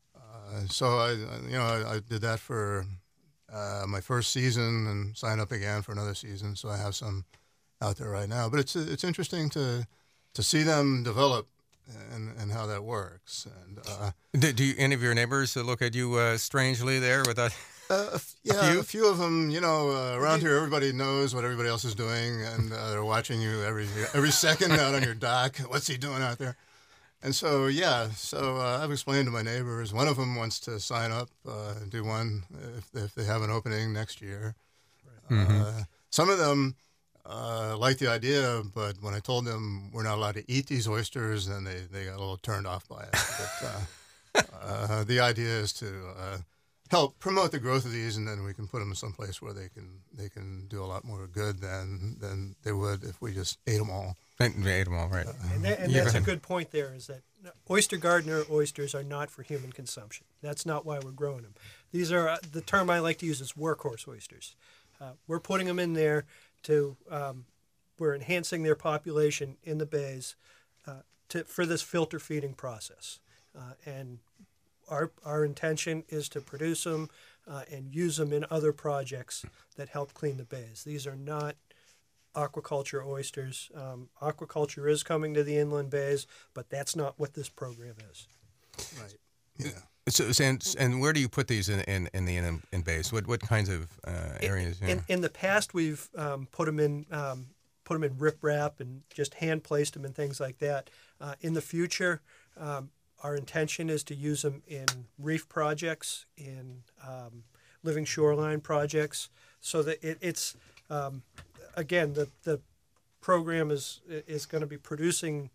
Uh, so I, you know, I, I did that for uh, my first season and signed up again for another season. So I have some out there right now. But it's it's interesting to to see them develop. And, and how that works. And uh,
Do, do you, any of your neighbors look at you uh, strangely there with that?
uh, a f- yeah,
few?
a few of them. You know, uh, around here, everybody knows what everybody else is doing, and uh, they're watching you every every second out on your dock. What's he doing out there? And so, yeah. So uh, I've explained to my neighbors. One of them wants to sign up uh, and do one if if they have an opening next year. Right.
Mm-hmm.
Uh, some of them. Uh, liked the idea, but when I told them we're not allowed to eat these oysters, then they, they got a little turned off by it. But uh, uh, the idea is to uh, help promote the growth of these, and then we can put them someplace where they can they can do a lot more good than than they would if we just ate them all.
We ate them all, right.
And, that, and
Yeah,
that's
go
a
ahead.
good point there, is that oyster gardener oysters are not for human consumption. That's not why we're growing them. These are, uh, the term I like to use is workhorse oysters. Uh, we're putting them in there to, um, we're enhancing their population in the bays uh, to, for this filter feeding process. Uh, and our, our intention is to produce them uh, and use them in other projects that help clean the bays. These are not aquaculture oysters. Um, aquaculture is coming to the inland bays, but that's not what this program is.
Right. Yeah.
So, so- and, and where do you put these in in, in the in, in base? What what kinds of uh, areas?
In,
yeah.
in, in the past, we've um, put them in um, put them in riprap and just hand placed them and things like that. Uh, in the future, um, our intention is to use them in reef projects, in um, living shoreline projects, so that it, it's um, again the the program is is going to be producing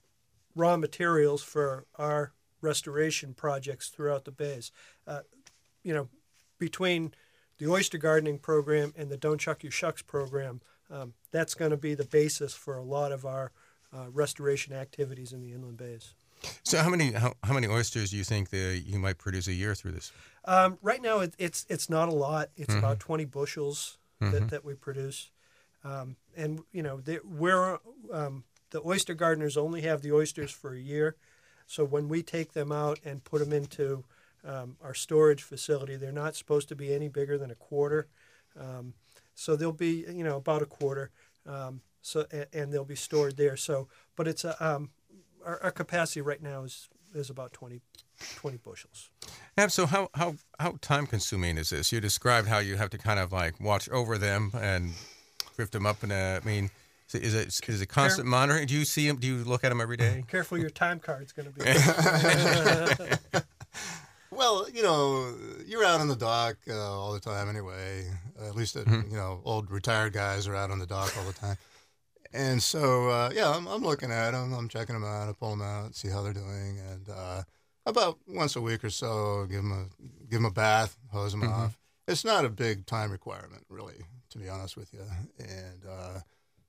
raw materials for our restoration projects throughout the bays. Uh, you know, between the oyster gardening program and the Don't Chuck Your Shucks program, um, that's going to be the basis for a lot of our uh, restoration activities in the inland bays.
So how many how, how many oysters do you think that you might produce a year through this?
Um, right now, it, it's it's not a lot. It's
Mm-hmm.
about twenty bushels that, that we produce, um, and you know, they, we're um, the oyster gardeners only have the oysters for a year. So when we take them out and put them into um, our storage facility, they're not supposed to be any bigger than a quarter. Um, so they'll be, you know, about a quarter. Um, so and, and they'll be stored there. So, but it's a um, our, our capacity right now is is about twenty, twenty bushels.
And so how how how time consuming is this? You described how you have to kind of like watch over them and drift them up, and uh, I mean. Is it is it constant monitoring? Do you see them? Do you look at them every day?
Careful, your time card's going to be.
Well, you know, you're out on the dock uh, all the time anyway. At least, uh,
Mm-hmm.
you know, old retired guys are out on the dock all the time. And so, uh, yeah, I'm, I'm looking at them. I'm checking them out. I pull them out, see how they're doing. And uh, about once a week or so, give them a, give them a bath, hose them
Mm-hmm.
off. It's not a big time requirement, really, to be honest with you. And uh,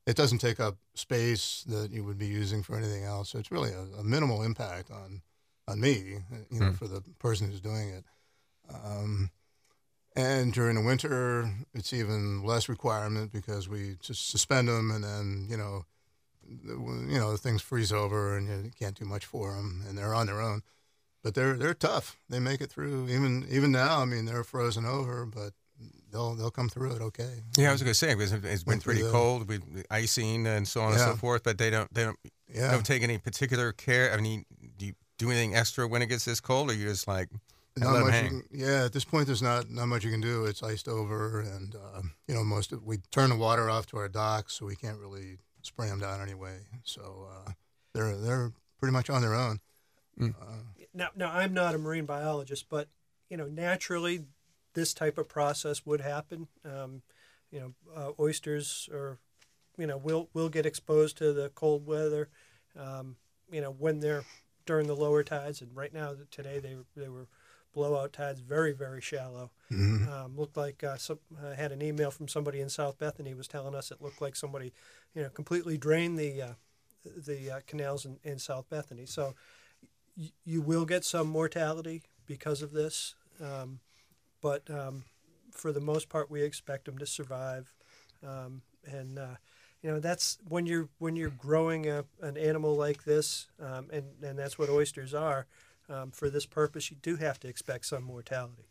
it doesn't take up space that you would be using for anything else. So it's really a, a minimal impact on on me, you know, mm. for the person who's doing it. Um, and during the winter, it's even less requirement because we just suspend them, and then you know, you know, things freeze over, and you can't do much for them, and they're on their own. But they're they're tough. They make it through. Even even now, I mean, they're frozen over, but they'll they'll come through it okay.
Yeah, I was going to say because it's been pretty the, cold, with icing and so on yeah. and so forth. But they don't they don't yeah. don't take any particular care. I mean, do you do anything extra when it gets this cold, or you just like
not
let
much?
them hang?
You can, yeah, at this point, there's not not much you can do. It's iced over, and uh, you know, most of we turn the water off to our docks, so we can't really spray them down anyway. So uh, they're they're pretty much on their own.
Mm.
Uh,
Now, now, I'm not a marine biologist, but you know, naturally, this type of process would happen. Um, you know, uh, oysters, or you know, will will get exposed to the cold weather. Um, you know, when they're during the lower tides, and right now, today they they were blowout tides, very very shallow.
mm-hmm.
Um, looked like uh, some, I had an email from somebody in South Bethany was telling us it looked like somebody, you know, completely drained the uh, the uh, canals in, in South Bethany. So. You will get some mortality because of this, um, but um, for the most part, we expect them to survive. Um, and uh, you know, that's when you're when you're growing a, an animal like this, um, and and that's what oysters are. Um, for this purpose, you do have to expect some mortality.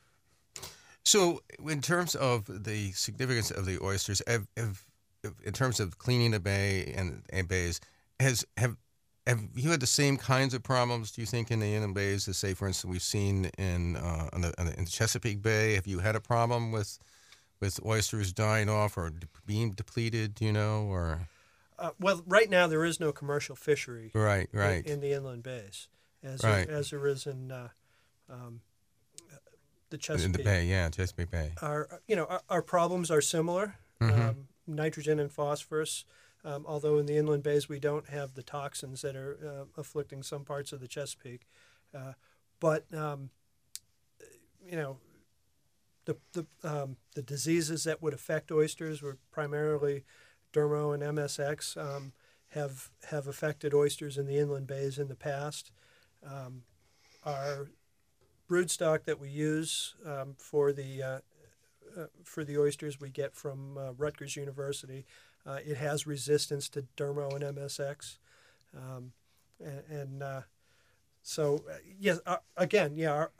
So, in terms of the significance of the oysters, have, have, in terms of cleaning the bay and, and bays, has have Have you had the same kinds of problems, do you think, in the inland bays as, say, for instance, we've seen in uh, in, the, in the Chesapeake Bay? Have you had a problem with with oysters dying off or de- being depleted, do you know? Or
uh, Well, right now there is no commercial fishery
right, right.
in, in the inland bays, as,
right.
there, as there is in uh, um, the Chesapeake.
In the Bay, yeah, Chesapeake Bay.
Our, you know, our, our problems are similar,
mm-hmm.
um, nitrogen and phosphorus. Um, although in the inland bays we don't have the toxins that are uh, afflicting some parts of the Chesapeake, uh, but um, you know, the the um, the diseases that would affect oysters were primarily dermo and M S X. Um, have have affected oysters in the inland bays in the past. Um, our broodstock that we use um, for the uh, uh, for the oysters we get from uh, Rutgers University. Uh, it has resistance to dermo and M S X, um, and, and uh, so uh, yes, uh, again, yeah, our,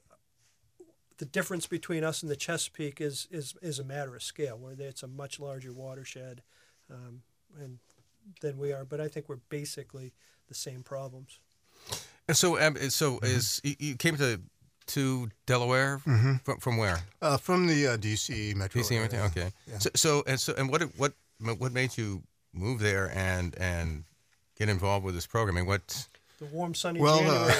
the difference between us and the Chesapeake is is is a matter of scale, where it's a much larger watershed, um, and than we are. But I think we're basically the same problems.
And so, um, so mm-hmm. is you came to to Delaware
mm-hmm.
from from where?
Uh, from the uh, D C metro.
D C,
area.
okay. Yeah. So, so and so and what what what made you move there and and get involved with this program? I mean, what?
The warm, sunny
well,
January.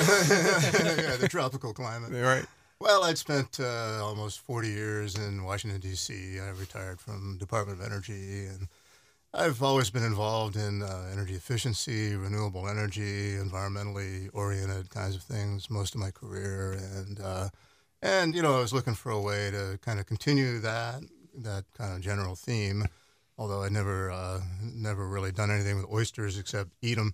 Uh, yeah, the tropical climate.
Right.
Well, I'd spent uh, almost forty years in Washington, D C I retired from Department of Energy, and I've always been involved in uh, energy efficiency, renewable energy, environmentally oriented kinds of things most of my career. And, uh, and you know, I was looking for a way to kind of continue that, that kind of general theme, although I'd never, uh, never really done anything with oysters except eat them.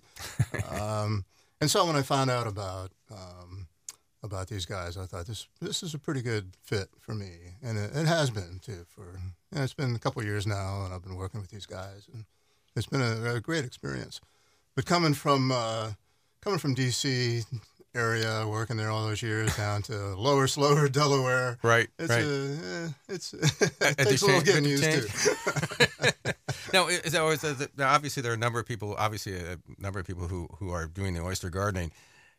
um, and so when I found out about um, about these guys, I thought this this is a pretty good fit for me, and it, it has been too. For you know, it's been a couple of years now, and I've been working with these guys, and it's been a, a great experience. But coming from uh, coming from D C area, working there all those years, down to lower, slower Delaware,
right?
It's
right.
A, eh, it's it takes a little getting used to.
Now, is there always, now, obviously, there are a number of people. Obviously, a number of people who, who are doing the oyster gardening.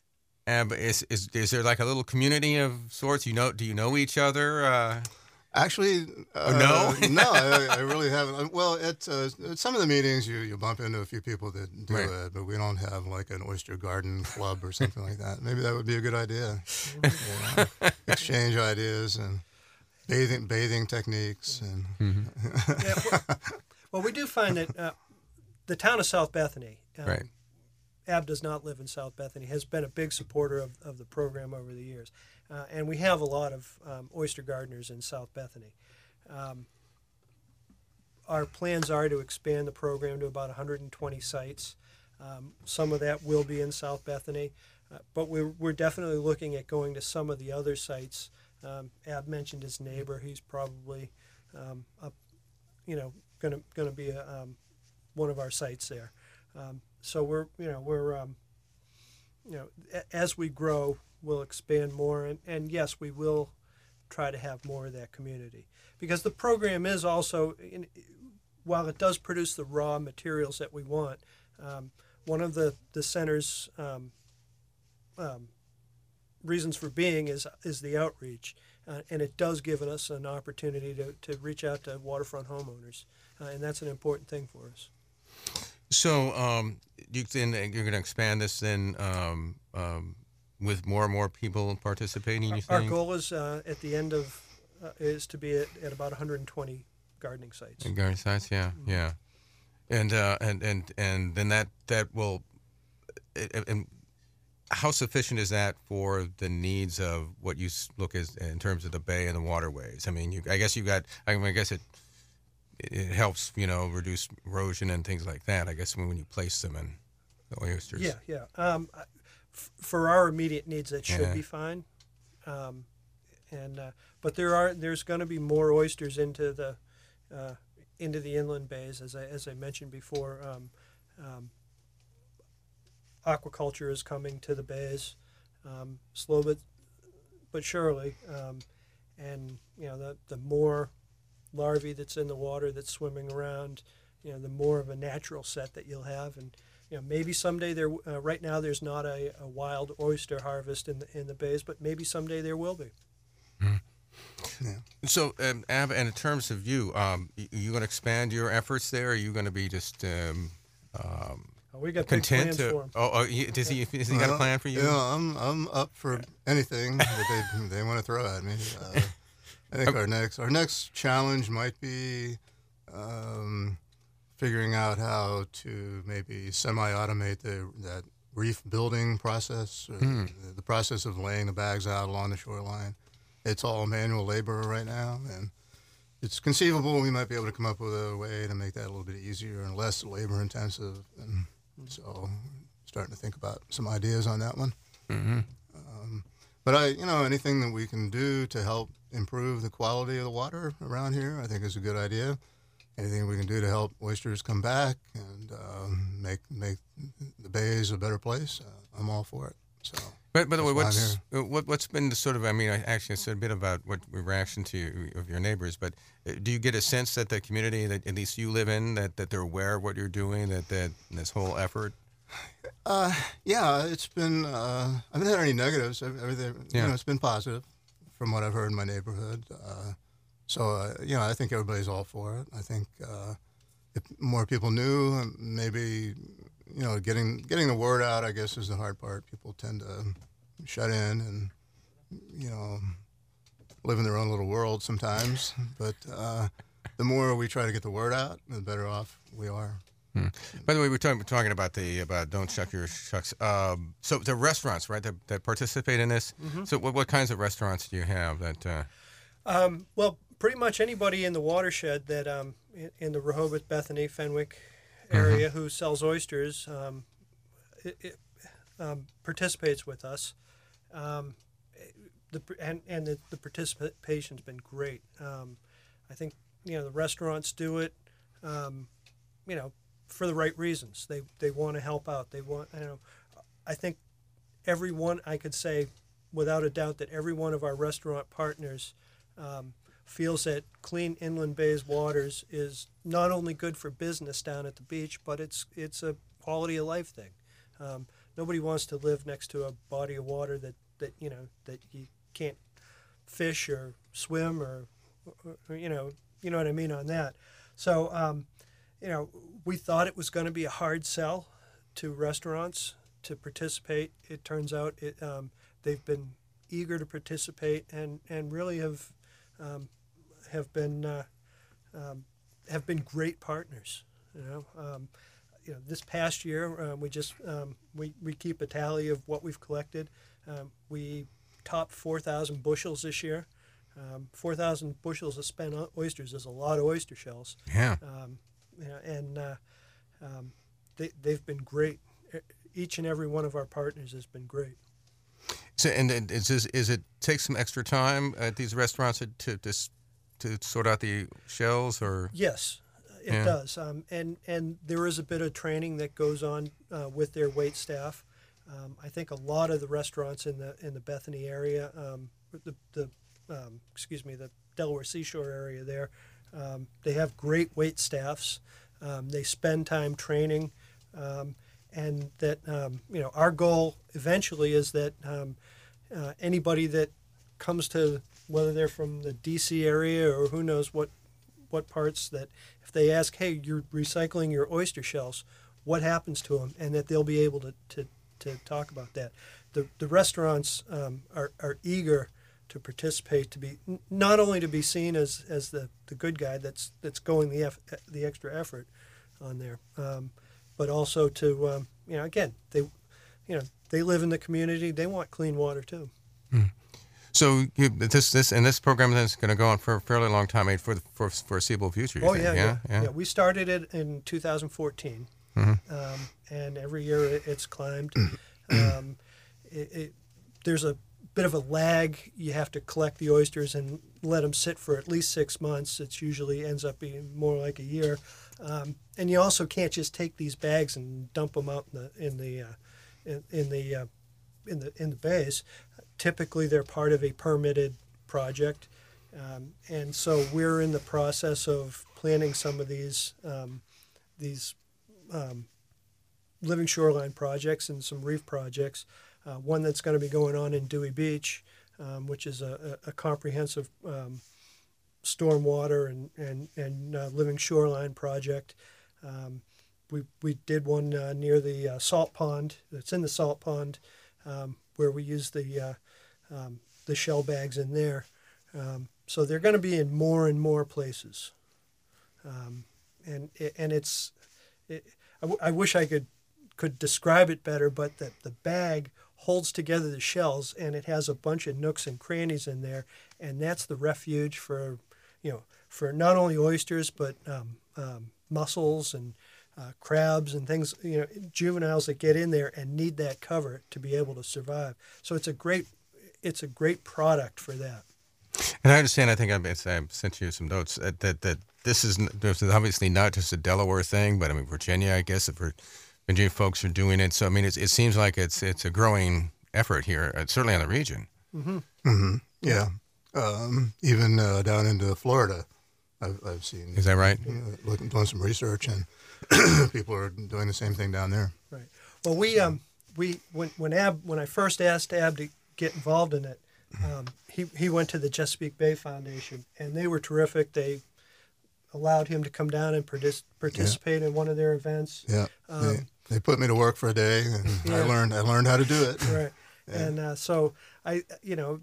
And but is, is is there like a little community of sorts? You know, do you know each other? Uh,
Actually, uh,
oh, no,
no, I, I really haven't. Well, at, uh, at some of the meetings, you, you bump into a few people that do
right.
it, but we don't have like an oyster garden club or something like that. Maybe that would be a good idea. You know, exchange ideas and bathing bathing techniques and.
Mm-hmm.
yeah, well, well, we do find that uh, the town of South Bethany. Um,
right.
Ab does not live in South Bethany, has been a big supporter of, of the program over the years. Uh, and we have a lot of um, oyster gardeners in South Bethany. Um, our plans are to expand the program to about one hundred twenty sites. Um, some of that will be in South Bethany, uh, but we're, we're definitely looking at going to some of the other sites. Um, Ab mentioned his neighbor. He's probably, um, up, you know, gonna gonna be a, um, one of our sites there. Um, so we're, you know, we're, um, you know, a, as we grow, we'll expand more, and, and yes, we will try to have more of that community, because the program is also, in, while it does produce the raw materials that we want, um, one of the the center's um, um, reasons for being is is the outreach, uh, and it does give us an opportunity to, to reach out to waterfront homeowners, uh, and that's an important thing for us.
So um, you then you're going to expand this then um, um, with more and more people participating. You
Our
think?
goal is uh, at the end of uh, is to be at, at about one hundred twenty gardening sites.
And gardening sites, yeah, mm-hmm. yeah, and uh, and and and then that that will. And how sufficient is that for the needs of what you look as in terms of the bay and the waterways? I mean, you, I guess you got. I mean, I guess it it helps, you know, reduce erosion and things like that. I guess when, when you place them in the oysters.
Yeah, yeah. Um, f- for our immediate needs, that should
yeah.
be fine. Um, and uh, but there are there's going to be more oysters into the uh, into the inland bays, as I as I mentioned before. Um, um, aquaculture is coming to the bays, um, slow but but surely, um, and you know the the more larvae that's in the water that's swimming around, you know, the more of a natural set that you'll have, and you know maybe someday there. Uh, right now, there's not a, a wild oyster harvest in the in the bays, but maybe someday there will be.
Mm-hmm. Yeah. So, um, Ab, and in terms of you, um, you, you going to expand your efforts there? Or are you going to be just um, um,
oh, we got
content
big plans
to?
for him.
Oh, oh he, does he? Has he got
well,
a plan for you?
Yeah, I'm I'm up for anything that they they want to throw at me. Uh, I think our next our next challenge might be um, figuring out how to maybe semi-automate the that reef building process, or mm. the, the process of laying the bags out along the shoreline. It's all manual labor right now, and it's conceivable we might be able to come up with a way to make that a little bit easier and less labor intensive. And so, starting to think about some ideas on that one.
Mm-hmm.
Um, but I, you know, anything that we can do to help improve the quality of the water around here, I think is a good idea. Anything we can do to help oysters come back and um, make make the bays a better place, uh, I'm all for it. So.
But by the way, what's what, what's been the sort of? I mean, I actually said a bit about what reaction to you, of your neighbors. But do you get a sense that the community that at least you live in, that, that they're aware of what you're doing, that that this whole effort?
Uh, yeah, it's been. Uh, I haven't had any negatives. Everything,
yeah.
you know, it's been positive from what I've heard in my neighborhood. Uh, so uh, you know, I think everybody's all for it. I think uh, if more people knew, maybe. You know, getting getting the word out, I guess, is the hard part. People tend to shut in and, you know, live in their own little world sometimes. But uh, the more we try to get the word out, the better off we are.
Hmm. By the way, we're talking, we're talking about the about don't shuck your shucks. Um, so the restaurants, right, that, that participate in this. Mm-hmm. So what what kinds of restaurants do you have that? Uh...
Um, well, pretty much anybody in the watershed that um, in, in the Rehoboth, Bethany, Fenwick area mm-hmm. who sells oysters um, it, it, um, participates with us, um, the, and and the, the participation's been great. Um, I think you know the restaurants do it, um, you know, for the right reasons. They they want to help out. They want you know, I think everyone I could say without a doubt that every one of our restaurant partners. Um, feels that clean inland bays waters is not only good for business down at the beach, but it's it's a quality of life thing. Um, nobody wants to live next to a body of water that, that you know that you can't fish or swim or, or, or you know you know what I mean on that. So um, you know we thought it was going to be a hard sell to restaurants to participate. It turns out it um, they've been eager to participate and, and really have um, have been uh, um, have been great partners. You know, um, you know, this past year uh, we just um, we we keep a tally of what we've collected. Um, we topped four thousand bushels this year, Um, four thousand bushels of spent o- oysters is a lot of oyster shells.
Yeah.
Um, you know, and uh, um, they, they've been great. Each and every one of our partners has been great.
So, and and is this, is it take some extra time at these restaurants to to to, to sort out the shells, or?
Yes, it
Yeah.
does. Um, and and there is a bit of training that goes on uh, with their wait staff. Um, I think a lot of the restaurants in the in the Bethany area, um, the the um, excuse me, the Delaware Seashore area there, um, they have great wait staffs. Um, they spend time training, um, and that um, you know our goal eventually is that um, uh, anybody that comes to, whether they're from the D C area or who knows what what parts, that if they ask, hey, you're recycling your oyster shells, what happens to them, and that they'll be able to to, to talk about that. The the restaurants um, are are eager to participate, to be not only to be seen as, as the, the good guy that's that's going the eff, the extra effort on there, um, but also to um, you know again they you know they live in the community, they want clean water too.
Mm. So you, this this and this program is going to go on for a fairly long time, for the for foreseeable future. You
Oh
think?
yeah,
yeah,
yeah,
yeah.
yeah. We started it in two thousand fourteen,
Mm-hmm.
um, and every year it, it's climbed. um, it, it, there's a bit of a lag. You have to collect the oysters and let them sit for at least six months. It usually ends up being more like a year. Um, and you also can't just take these bags and dump them out in the in the uh, in, in the uh, in the in the bays. Typically, they're part of a permitted project, um, and so we're in the process of planning some of these um, these um, living shoreline projects and some reef projects. Uh, one that's going to be going on in Dewey Beach, um, which is a, a, a comprehensive um, stormwater and and and uh, living shoreline project. Um, we we did one uh, near the uh, salt pond. It's in the salt pond, um, where we use the uh, um, the shell bags in there. Um, so they're going to be in more and more places, um, and and it's. It, I, w- I wish I could could describe it better, but that the bag holds together the shells, and it has a bunch of nooks and crannies in there, and that's the refuge for, you know, for not only oysters but um, um, mussels and uh, crabs and things, you know, juveniles that get in there and need that cover to be able to survive. So it's a great, it's a great product for that.
And I understand. I think I sent you some notes that that, that this, is, this is obviously not just a Delaware thing, but I mean Virginia. I guess if Virginia folks are doing it, so I mean it's, it seems like it's it's a growing effort here, uh, certainly in the region.
Mm-hmm. Mm-hmm. Yeah, um, even uh, down into Florida, I've, I've seen.
Is that right?
You know, looking, doing some research, and people are doing the same thing down there.
Right. Well, we um we when when Ab when I first asked Ab to get involved in it, um, he he went to the Chesapeake Bay Foundation, and they were terrific. They allowed him to come down and partic- participate yeah. in one of their events.
Yeah.
Um,
they, they put me to work for a day, and yeah. I learned I learned how to do it.
Right. Yeah. And uh, so I, you know,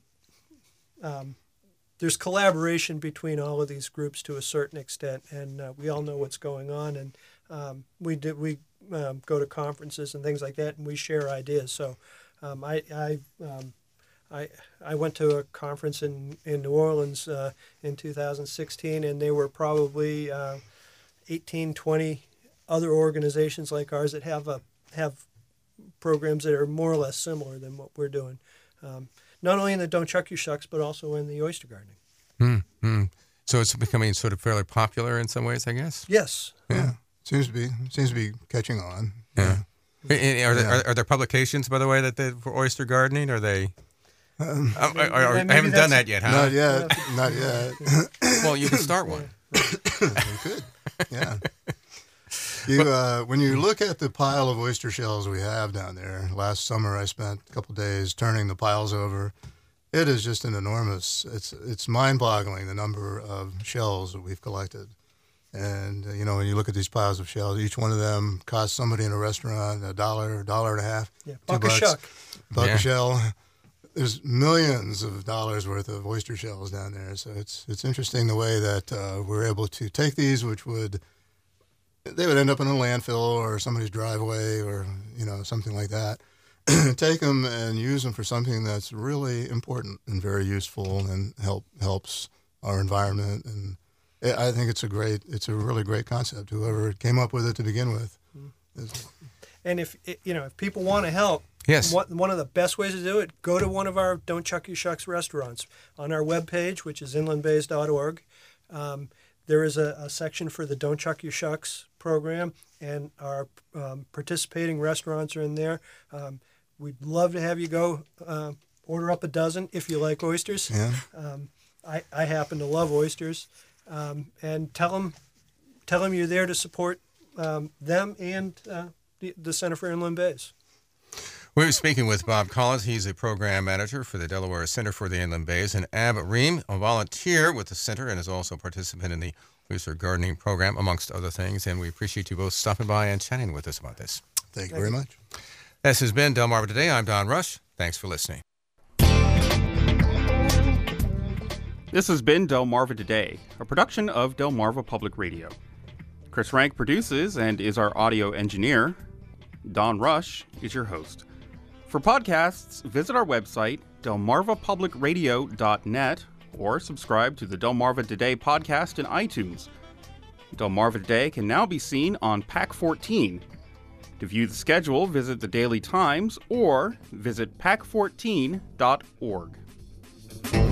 um, there's collaboration between all of these groups to a certain extent, and uh, we all know what's going on, and um, we did we um, go to conferences and things like that, and we share ideas. So um, I I, um, I I went to a conference in in New Orleans uh, in two thousand sixteen, and there were probably uh, eighteen, twenty other organizations like ours that have a have programs that are more or less similar than what we're doing, um, not only in the Don't Chuck Your Shucks, but also in the oyster gardening.
Mm-hmm. So it's becoming sort of fairly popular in some ways, I guess.
Yes.
Yeah, yeah. seems to be seems to be catching on.
Yeah. yeah. Are, there, yeah. are, are there publications, by the way, that they, for oyster gardening? Are they? Um, I, I, I, I haven't done that yet, huh?
Not yet. Not yet.
Well, you can start one.
You could. Yeah. You, uh, when you look at the pile of oyster shells we have down there, last summer I spent a couple of days turning the piles over. It is just an enormous, it's it's mind-boggling the number of shells that we've collected. And, uh, you know, when you look at these piles of shells, each one of them costs somebody in a restaurant a dollar, a dollar and a half.
Yeah, buck a
bucks,
shuck.
Buck
yeah.
a shell. There's millions of dollars worth of oyster shells down there. So it's, it's interesting the way that uh, we're able to take these, which would... they would end up in a landfill or somebody's driveway or, you know, something like that. take them and use them for something that's really important and very useful and help helps our environment. And I think it's a great, it's a really great concept. Whoever came up with it to begin with. Is,
and if you know, if people want to help,
yes,
one, one of the best ways to do it, go to one of our Don't Chuck Your Shucks restaurants on our webpage, which is inland bays dot org. Um, there is a, a section for the Don't Chuck Your Shucks program, and our um, participating restaurants are in there. Um, we'd love to have you go uh, order up a dozen if you like oysters.
Yeah.
Um, I, I happen to love oysters, um, and tell them tell them you're there to support um, them and uh, the, the Center for Inland Bays.
We were speaking with Bob Collins. He's a program manager for the Delaware Center for the Inland Bays, and Ab Ream, a volunteer with the center and is also a participant in the oyster gardening program, amongst other things. And we appreciate you both stopping by and chatting with us about this.
Thank you very much.
This has been Delmarva Today. I'm Don Rush. Thanks for listening.
This has been Delmarva Today, a production of Delmarva Public Radio. Chris Rank produces and is our audio engineer. Don Rush is your host. For podcasts, visit our website, delmarva public radio dot net, or subscribe to the Delmarva Today podcast in iTunes. Delmarva Today can now be seen on Pac fourteen. To view the schedule, visit the Daily Times or visit pac fourteen dot org.